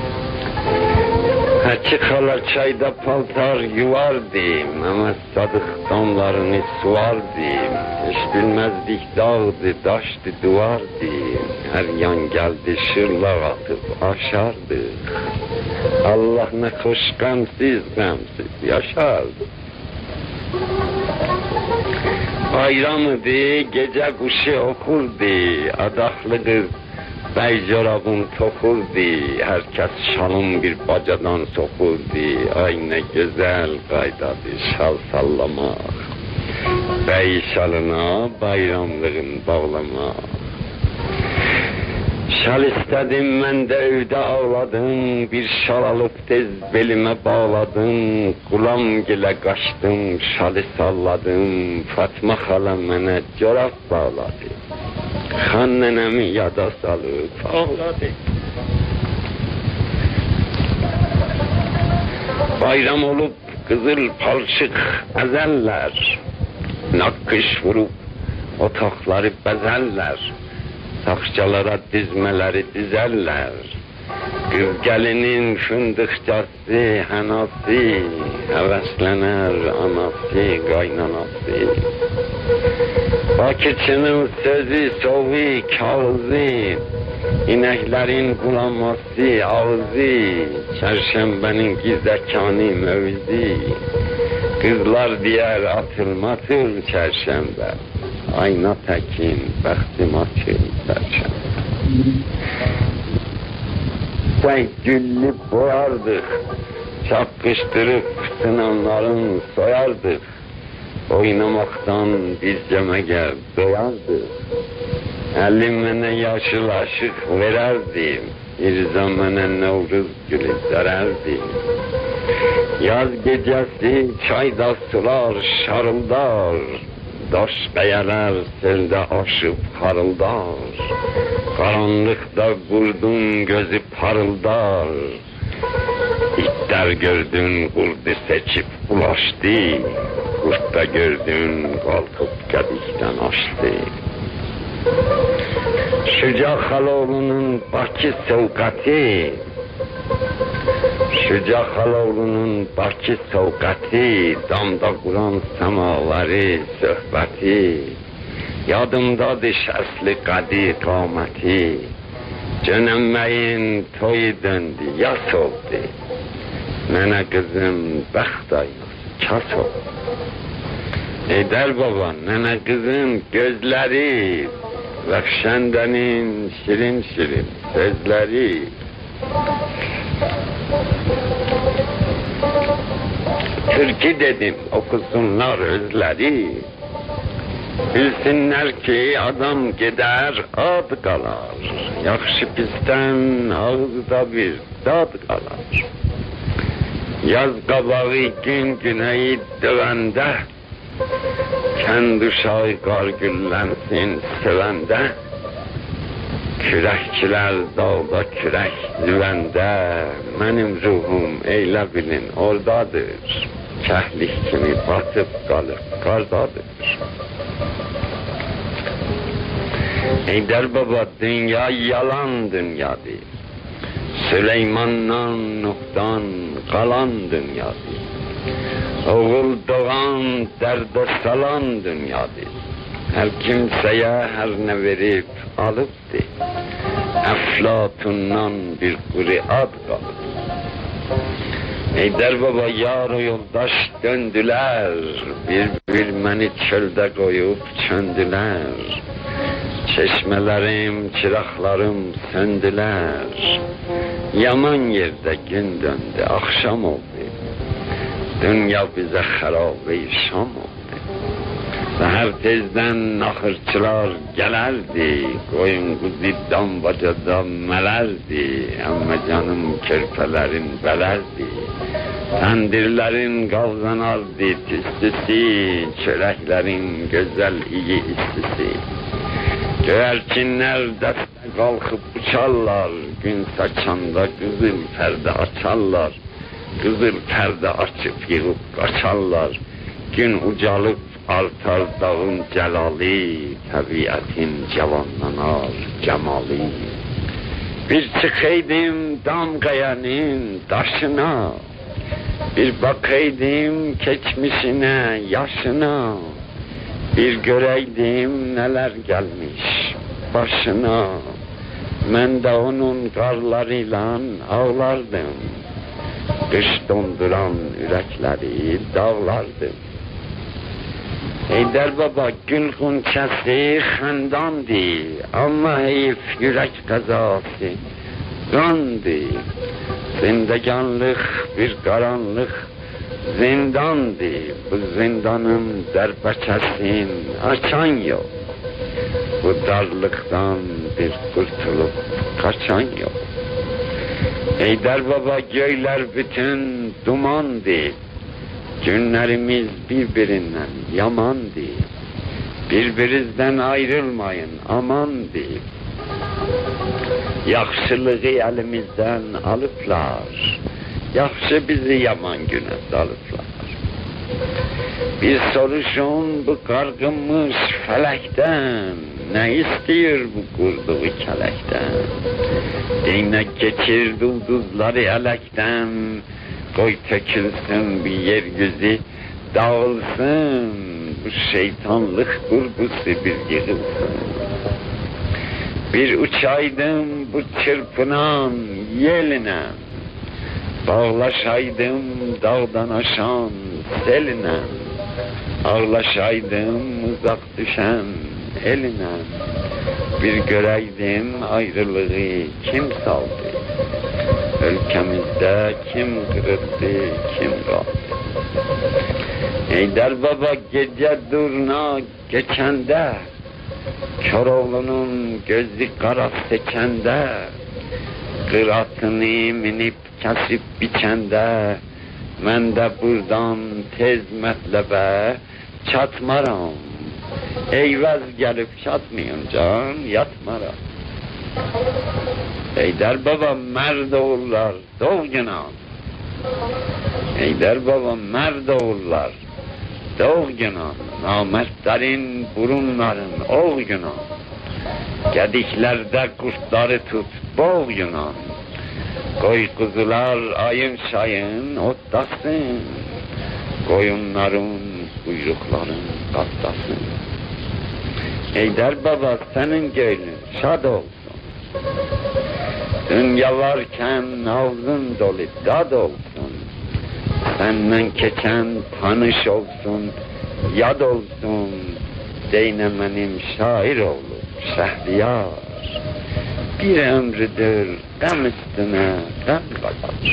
Həki xala çayda paltar yuvardım, ama sadıq damlarını suvardım. Heç bilməzdik dağdı, daşdı, duvardı. Hər yan gəldi şırlaq atıb aşardıq. Allah nə xoş qəmsiz qəmsiz yaşardı. Bayram idi, gecə quşu oxurdu, adaxlı qız bəy corabın toxurdu, hər kəs şalın bir bacadan soxurdu. Ay nə gözəl qaydadır şal sallamaq, bəy şalına bayramlığın bağlamaq. Şal istədim, mən də evdə ağladım, bir şal alıb tez belimə bağladım. Qulam gilə qaçdım, şalı salladım, Fatma xala mənə corab bağladı. Xan nənəmi yada salıb ağladı. Bayram olub qızıl palçıq əzəllər, naqqış vurub otaqları bəzəllər, taxçalara dizmələri dizərlər. Qız gəlinin fındıqcası, hənası, həvəslənər anası, qaynanası. Bakıçının sözü, soğu, kağızı, inəklərin qulaması, ağzı, çərşəmbənin gizəkanı mövzi. Qızlar deyər atılmatır çərşəmbə, ayna təkin, bəxtim açır çərşəmbə. Sən güllü boyardıq, çapqışdırıb sınanların soyardıq. Oynamaktan biz cəməgər doyardıq. Əlim mənə yaşıl aşıq verərdim, İrzam mənə Novruz gülü dərərdim. Yaz gecəsi çayda sular şarıldar, daş qayələr seldə aşıb xarıldar. Qaranlıqda qurdun gözü parıldar, İtlər gördün qurdu seçib ulaşdı, qurt da gördün qalxıb qədikdən açdı. Şüca Xaloğlu'nun Bakı Sovqatı, Şüca Xaloğlu'nun Bakı Sovqatı, damda quran samaları söhbəti. Yadımdadır şəsli qadı qaməti, Cönəmməyin toyu döndü, yas oldu. Mənə qızım bəxt aynası, kas oldu. Heydər baba, nənə qızın gözləri, Rəfşəndənin şirin şirin sözləri. Türkü dedim, okusunlar özləri. Bilsinlər ki, adam gedər, ad qalar. Yaxşı pisdən ağızda bir dad qalar. Yaz qabağı gün günəyi dövəndə, kənd uşağı qar güllənsin sevəndə. Kürəkçilər dağda kürək züvəndə, mənim ruhum eylə bilin oradadır. Kəhlik kimi batıb qalıb qardadır. Heydər baba dünya yalan dünyadır. Süleymandan, Nuhdan qalan dünyadır. Oğul doğan, dərdə salan dünyadır. Hər kimsəyə hər nə verib alıbdı. Əflatundan bir quri ad qalıb. Heydər baba yar o yoldaş döndülər. Bir-bir məni çöldə qoyub çöndülər. Çeşmələrim, çıraqlarım söndülər. Yaman yerdə gün döndü, axşam oldu. Dünya bizə xərabə şam oldu. Səhər tezdən naxırçılar gələrdi, qoyun quzu dambacada mələrdi, amma canım körpələrin bələrdi. Təndirlərin qavzanardı tüstüsü, çörəklərin gözəl iyi istisi. Göyərçinlər dəstə qalxıb uçarlar, gün saçanda qızıl pərdə açarlar. Qızıl pərdə açıb yığıb qaçarlar, gün ucalıb artar dağın cəlali, təbiətin cavanlanar cəmali. Bir çıxaydım damqayanın daşına, bir bakaydım keçmişinə, yaşına, bir görəydim nələr gəlmiş başına. Mən də onun qarlarıyla ağlardım, qış donduran ürəkləri dağlardım. Heydər baba gül xunçəsi xəndandı, amma heyif yürək qəzası qandı. Zindəganlıq bir qaranlıq zindandı, bu zindanın dərbəçəsin açan yox. Bu darlıqdan bir qurtulub qaçan yox. Heydər baba göylər bütün dumandı, günlərimiz bir-birindən yamandı. Bir-birinizdən ayrılmayın, amandı. Yaxşılığı əlimizdən alıblar, yaxşı bizi yaman günə salıblar. Bir soruşun bu qarğınmış fələkdən, nə istəyir bu qurduğu kələkdən? Dinə keçir ulduzları ələkdən, qoy tökülsün bir yer yüzü dağılsın, bu şeytanlıq qurgusu bir yığılsın. Bir uçaydım bu çırpınan yeline, bağlaşaydım dağdan aşan seline, ağlaşaydım uzak düşen eline. Bir göreydim ayrılığı kim saldı, ülkemizde kim kırıldı, kim kaldı. Heydər baba gece durna geçende, Koroğlu'nun gözü kara sekende, kıratını minip kesip biçende, mən də buradan tez mətləbə çatmaram. Eyvəz gəlib çatmayınca yatmaram. Heydər baba mərd oğullar doğginan. Heydər baba mərd oğullar doğginan. Namərdlərin burunların oğginan. Gediklərdə qurtları tut boğginan. Qoy quzular ayın şayın otlasın, qoyunların quyruqların qatlasın. Heydər baba sənin gönlün şad olsun, dünya varkən ağzın dolu dad olsun, səndən keçən tanış olsun, yad olsun, deynə mənim şair olub Şəhriyar. Bir ömrüdür qəm üstünə qəm qalar.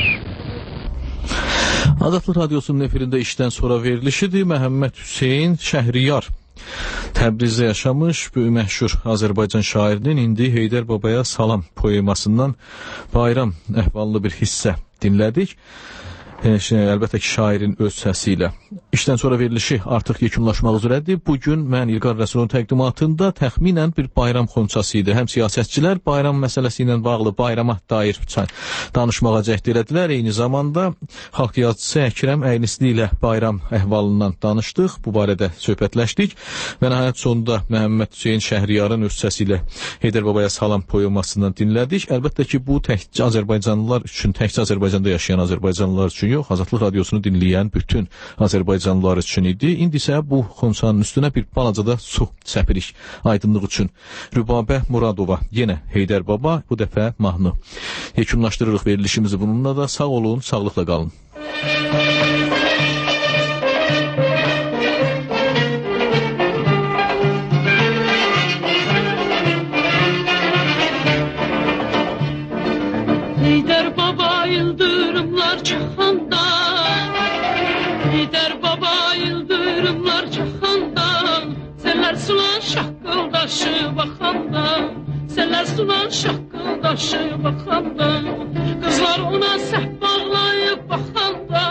Azadlıq Radyosu'nun efirində işdən sonra verilişidir. Məhəmməd Hüseyn Şəhriyar Təbrizdə yaşamış bu məşhur Azərbaycan şairinin indi Heydər Babaya Salam poemasından bayram əhvallı bir hissə dinlədik. E, şey, əlbəttə ki, şairin öz səsi ilə. İşdən sonra verilişi artıq yekunlaşmaq üzrədir. Bugün mən İlqar Rəsulun təqdimatında təxminən bir bayram xonçası idi. Həm siyasətçilər bayram məsələsi ilə bağlı bayrama dair danışmağa cəhd elədilər. Eyni zamanda xalq yazıçısı Əkrəm Əynisli ilə bayram əhvalından danışdıq. Bu barədə söhbətləşdik və nəhayət sonunda Məhəmməd Hüseyn Şəhriyarın öz səsi ilə Heydər Babaya salam poemasından dinlədik. Əlbəttə ki, bu təkcə Azərbaycanlılar üçün, təkcə Azərbaycanda yaşayan Azərbaycanlılar üçün yox, Azadlıq radiosunu dinləyən bütün Azərbaycan Azərbaycanlılar üçün idi. İndi isə bu xonçanın üstünə bir balaca da su səpirik aydınlıq üçün. Rübabə Muradova, yenə Heydər Baba, bu dəfə mahnı. Yekunlaşdırırıq verilişimizi bununla da. Sağ olun, sağlıqla qalın. Heydər Baba yıldırımlar çaxanda, Heydər Baba yıldırımlar çaxanda, Seller sulan şaqqıldaşı baxanda, Seller sulan şaqqıldaşı baxanda, Qızlar ona səhv bağlayıb baxanda,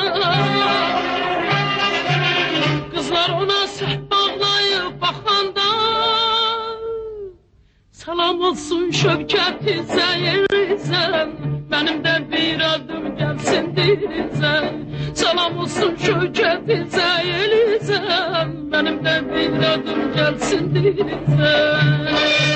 Qızlar ona səhv bağlayıb baxanda, Salam olsun Şövkəti Zəyrizəm, Mənim də bir adım gəlsin dirizəm. Salam olsun Şövkəti Zəyrizəm, Mənim də bir adım gəlsin dirizəm.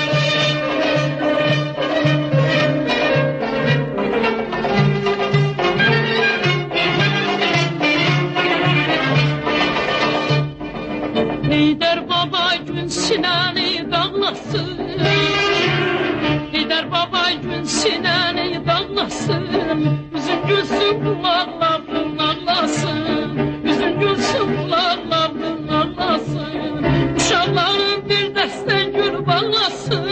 Heydər Baba gün sinəni dağlasın, Heydər Baba gün sinəni dağlasın, Üzün gülsün qulaqlarının ağlasın, Üzün gülsün qulaqlarının ağlasın, Uşaqların bir dəstə gül bağlasın,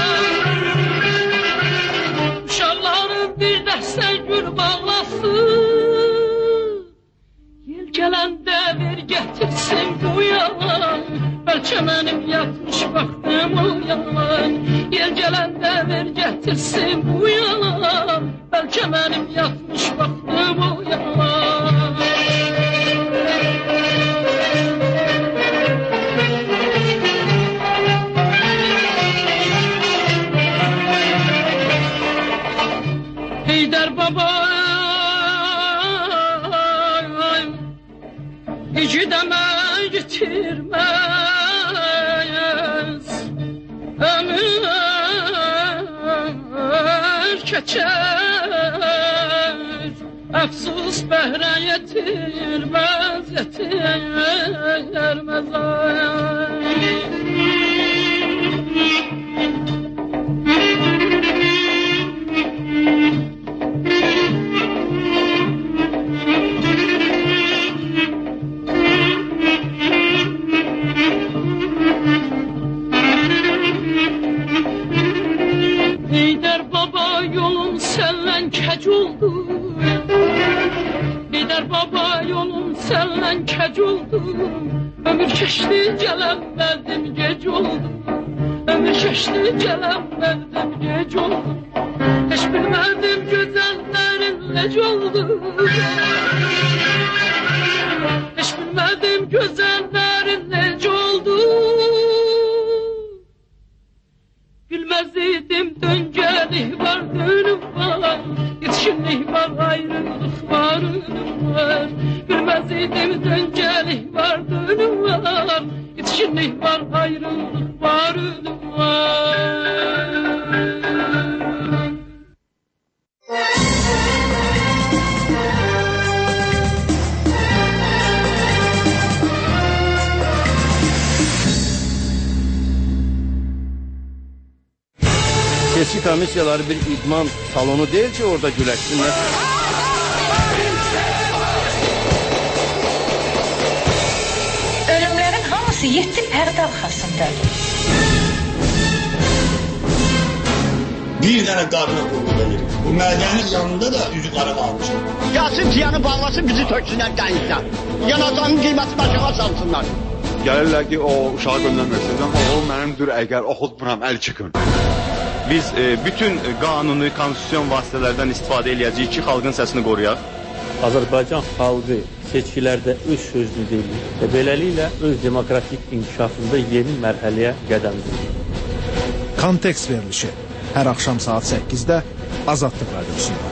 Uşaqların bir dəstə gül bağlasın, Yel gələndə ver gətirsin bu yalan, Bəlkə mənim yatmış vaxtım o yalan. Yel gələndə ver gətirsin bu yalan, Bəlkə mənim yatmış vaxtım o yalan. Heydər Baba İgidəmə yitirməz, Ömür keçər, Əfsus bəhrə yetirməz, yetirməz. Heydər Baba yolun səndən kəc oldu, Heydər Baba yolun səndən kəc oldu, Ömür keçdi gələnmədim gec oldu, Ömür keçdi gələnmədim gec oldu, Heç bilmədim gözəllərin nec oldu, Heç bilmədim gözəllərin nec oldu, Bilməz idim döngəlik var, dönüm var, Yetişkinlik var, ayrılık var, ölüm var. Bilməz idim döngəlik var, dönüm var, Yetişkinlik var, ayrılık var, ölüm var. Seçki komissiyaları bir idman salonu değil ki orada güləşsinlər. Ölümlərin hamısı yeddi pərdə arxasındadır. Bir dənə qarına qulluq edir. Bu mədənin yanında da üzü qara qalmışdır. Gəlsin tiyanı bağlasın, bizi töksünlər dənizdən. Yanacağının qiyməti başına salsınlar. Gəlirlər ki, o uşağı göndərməksizdən, o mənimdir, əgər oxutmuram, əl çıxın. Biz e, bütün qanuni, konstitusyon vasitələrdən istifadə eləyəcəyik ki, xalqın səsini qoruyaq. Azərbaycan xalqı seçkilərdə öz sözünü deyir və beləliklə öz demokratik inkişafında yeni mərhələyə qədəm qoyur. Kontekst verilişi hər axşam saat səkkizdə Azadlıq Radiosunda.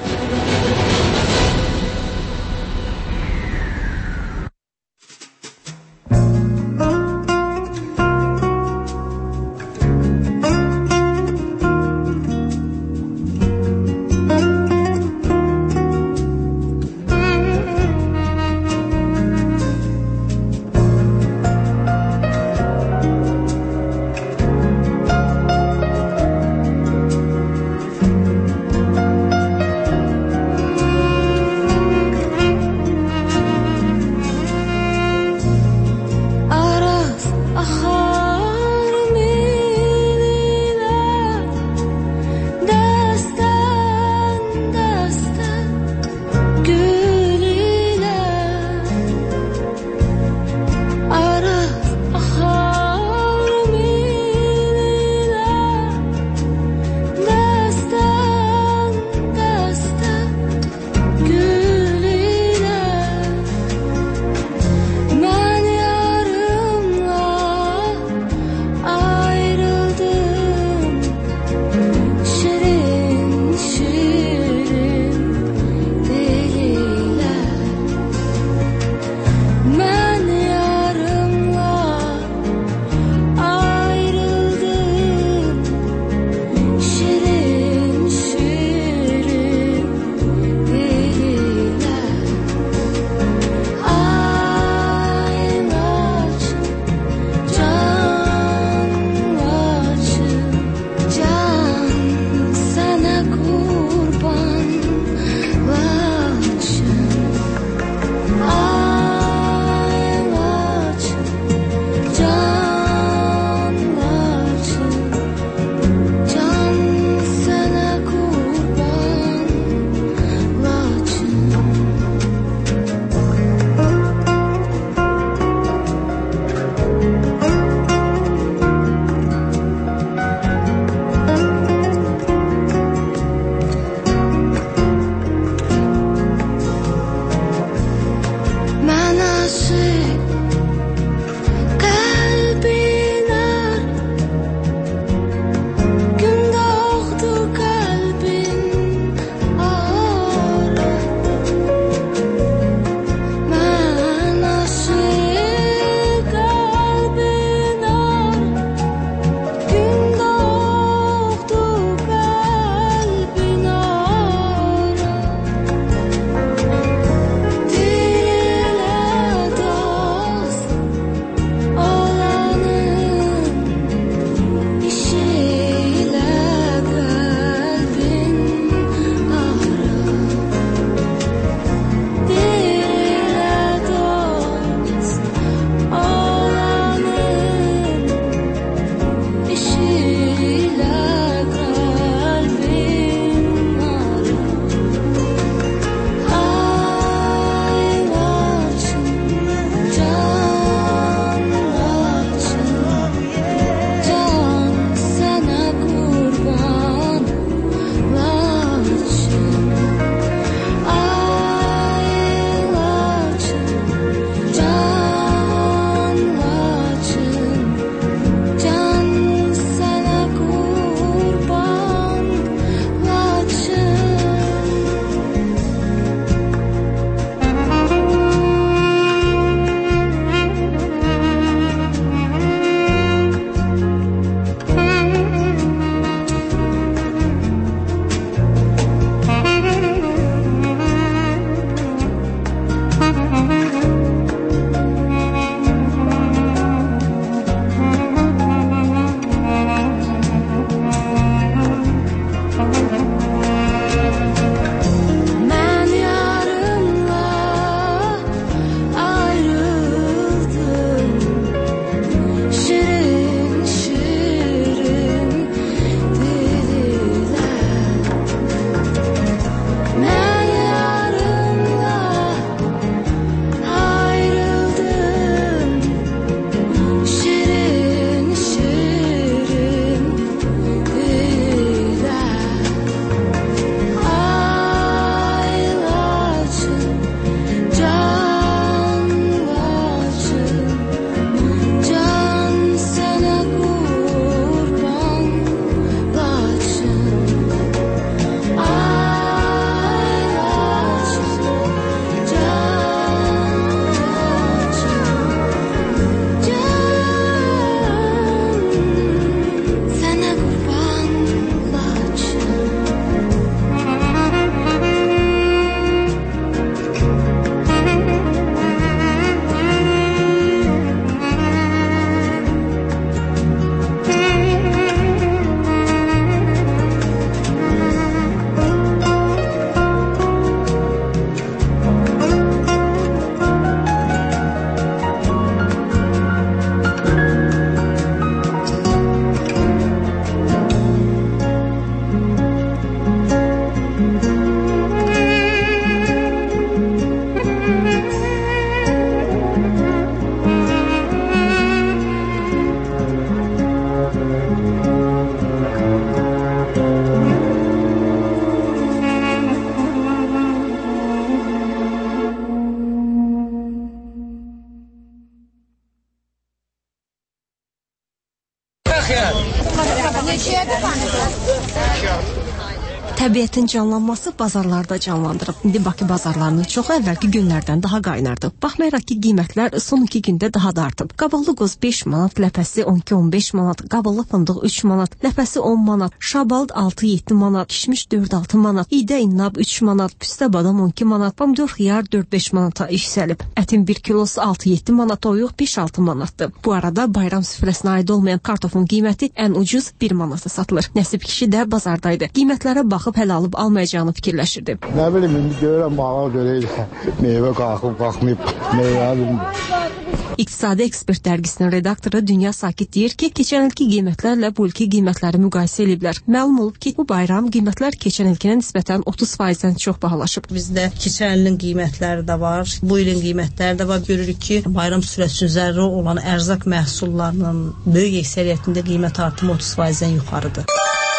Təbiətin canlanması bazarlarda canlandırıb. İndi Bakı bazarlarının çoxu əvvəlki günlərdən daha qaynardı. Baxmayaraq ki, qiymətlər son iki gündə daha da artıb. Qaballı qoz beş manat, ləpəsi on iki on beş manat, qaballı fındıq üç manat, ləpəsi on manat, şabald altı yeddi manat, kişmiş dörd altı manat, idə innab üç manat, püstə badam on iki manat, pomidor xiyar dörd beş manata yüksəlib. Ətin bir kilosu altı yeddi manat, toyuq beş altı manatdır. Bu arada bayram süfrəsinə aid olmayan kartofun qiyməti ən ucuz bir manata satılır. Nəsib kişi də bazardaydı. Qiymətlərə baxıb hələ alıb almayacağını fikirləşirdi. Nə bilim, indi görürəm bağa görəylə meyvə qalxıb, qalxmayıb, meyvə bilmir. İqtisadi Ekspert dərgisinin redaktoru Dünya Sakit deyir ki, keçən ilki qiymətlərlə bu ilki qiymətləri müqayisə ediblər. Məlum olub ki, bu bayram qiymətlər keçən ilkinə nisbətən otuz faizdən çox bahalaşıb. Bizdə keçən ilin qiymətləri də var, bu ilin qiymətləri də var. Görürük ki, bayram sürəsi üzəri olan ərzaq məhsullarının böyük əksəriyyətində qiymət artımı otuz faizdən yuxarıdır.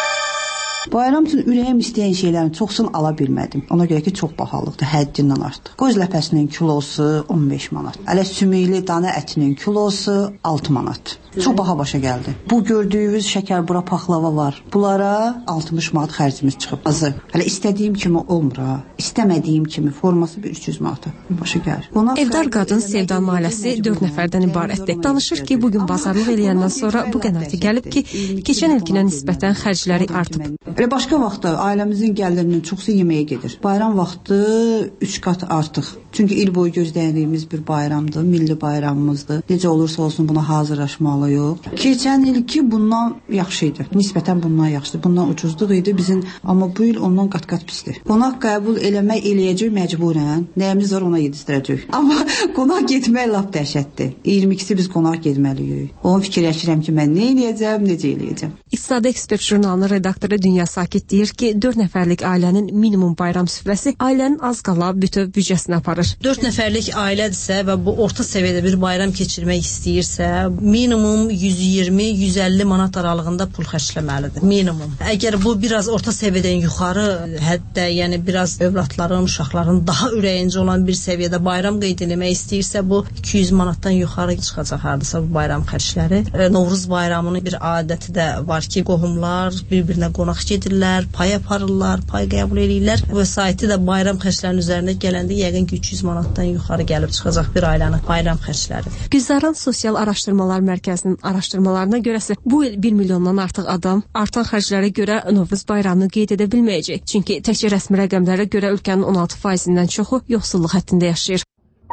Bayram üçün ürəyim istəyən şeylərin çoxsunu ala bilmədim. Ona görə ki, çox bahalıqdır, həddindən artıq. Qoz ləpəsinin kilosu on beş manat. Hələ sümüklü dana ətinin kilosu altı manat. Çox baha başa gəldi. Bu gördüyünüz şəkər bura paxlava var. Bunlara altmış manat xərcimiz çıxıb. Azı. Hələ istədiyim kimi olmur ha. İstəmədiyim kimi forması bir üç yüz manata başa gəlir. Evdar qadın Sevda ailəsi dörd nəfərdən ibarətdir. Danışır ki, bugün bazarlıq eləyəndən sonra bu qənaətə gəlib ki, keçən ilkinə nisbətən xərcləri artıb. Elə başqa vaxtda ailəmizin gəlirinin çoxsu yeməyə gedir. Bayram vaxtı üç qat artıq. Çünki il boyu gözlədiyimiz bir bayramdır, milli bayramımızdır. Necə olursa olsun buna hazırlaşmalıyıq. Keçən ilki bundan yaxşı idi. Nisbətən bundan yaxşıdır. Bundan ucuzluq idi bizim, amma bu il ondan qat-qat pisdir. Qonaq qəbul eləmək eləyəcək məcburən. Nəyimiz var ona yedizdirəcək. Amma qonaq getmək lap dəhşətdir. iyirmi ikisi biz qonaq getməliyik. Onu fikirləşirəm ki, mən nə eləyəcəm, necə eləyəcəm. İqtisadi Ekspert jurnalının redaktoru Dünya Sakit deyir ki, dörd nəfərlik ailənin minimum bayram süfrəsi ailənin az qala bütöv büdcəsini aparır. dörd nəfərlik ailədirsə və bu orta səviyyədə bir bayram keçirmək istəyirsə, minimum yüz iyirmi yüz əlli manat aralığında pul xərcləməlidir. Minimum. Əgər bu biraz orta səviyyədən yuxarı, hətta yəni biraz övladların, uşaqların daha ürəyincə olan bir səviyyədə bayram qeyd etmək istəyirsə, bu iki yüz manatdan yuxarı çıxacaq hardasa bu bayram xərcləri. Novruz bayramının bir adəti də var ki, qohumlar bir-birinə qonaq gedirlər, pay aparırlar, pay qəbul edirlər. Bu vəsaiti də bayram xərclərinin üzərində gələndə yəqin ki, üç yüz manatdan yuxarı gəlib çıxacaq bir ailənin bayram xərcləri. Güzəran Sosial Araşdırmalar Mərkəzinin araşdırmalarına görəsə, bu il bir milyondan artıq adam artan xərclərə görə Novruz bayramını qeyd edə bilməyəcək. Çünki təkcə rəsmi rəqəmlərə görə ölkənin on altı faizindən çoxu yoxsulluq həddində yaşayır.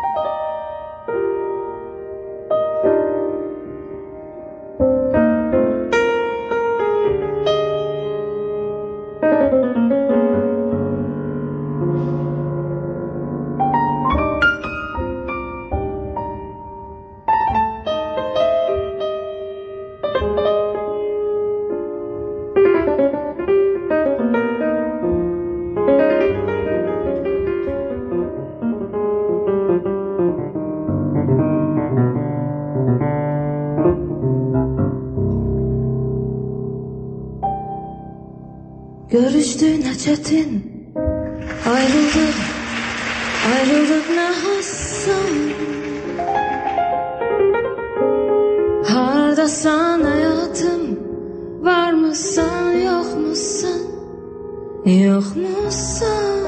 Görüştü ne çetin, ayrıldık, ayrıldık ne hassan. Hardasan hayatım, var mısın, yok musun, yok musun?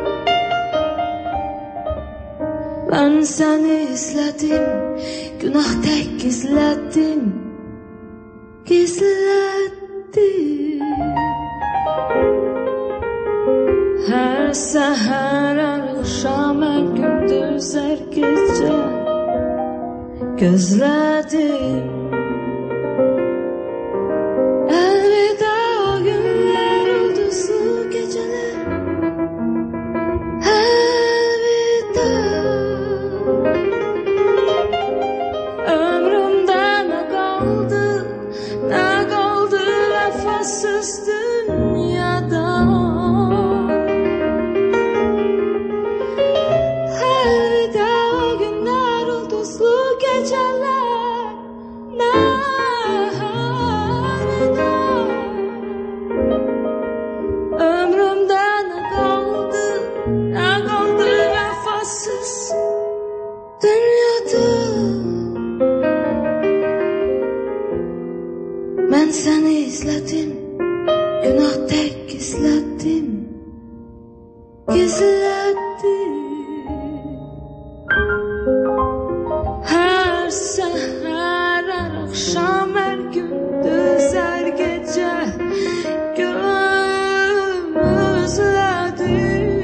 Ben seni izledim, günah tek gizledim, gizledim. Her seher, her akşam, her gündüz, her gece gözledim. Elveda o günler, ulduzlu geceler. Elveda. Ömrümde ne kaldı, ne kaldı vefasız dünyada. Geceler, gizlədi. Hər səhər, hər axşam, hər gündüz, hər gecə gözlədi.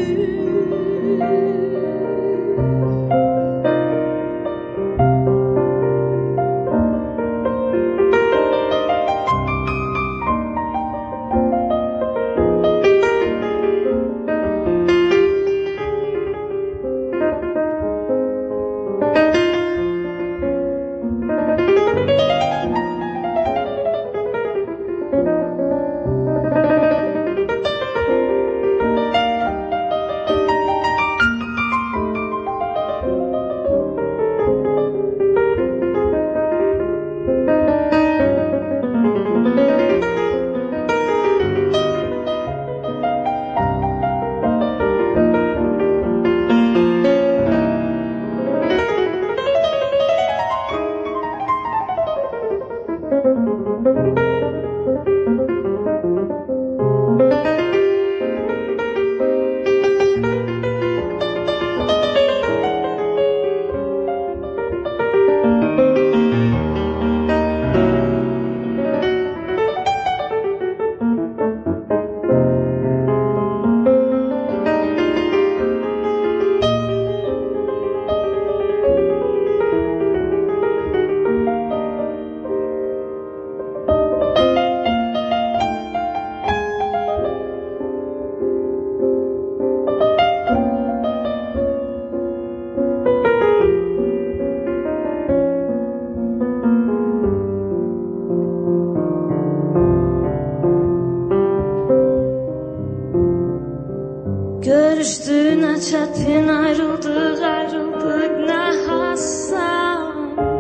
Görüşdük, nə çətin ayrıldıq, ayrıldıq, nə hassan.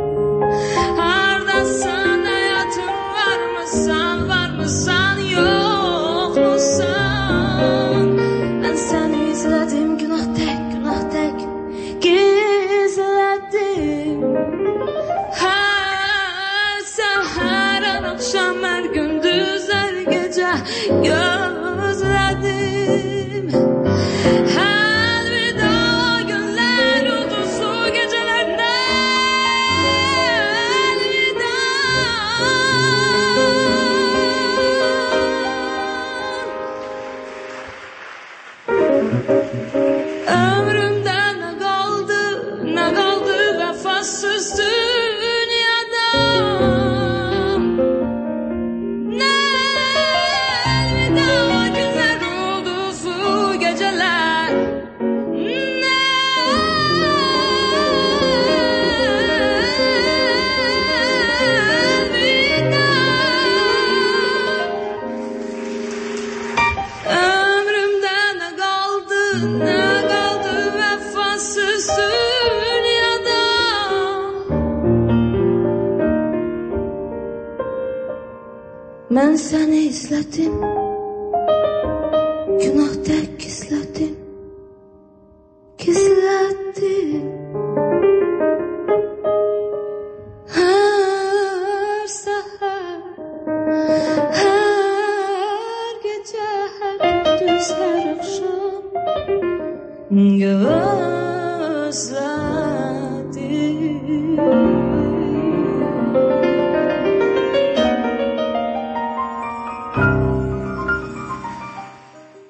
Hardasan, həyatın varmısan, varmısan, yoxmusan. Mən səni izlədim, günah tək, günah tək gizlədim. Hər səhər, hər axşam, hər gündüz, hər gecə gözlədim. Ömrümdə nə qaldı, nə qaldı vəfasız dünyada. Nə əlvida günlər, ulduzlu gecələr. Nə əlvida. Ömrümdə nə qaldı, nə qaldı vəfasız dünyada. Mən səni izlədim, günah tək gizlədim, gizlədim. Hər səhər, hər gecə, hər gündüz, hər axşam gözlədim.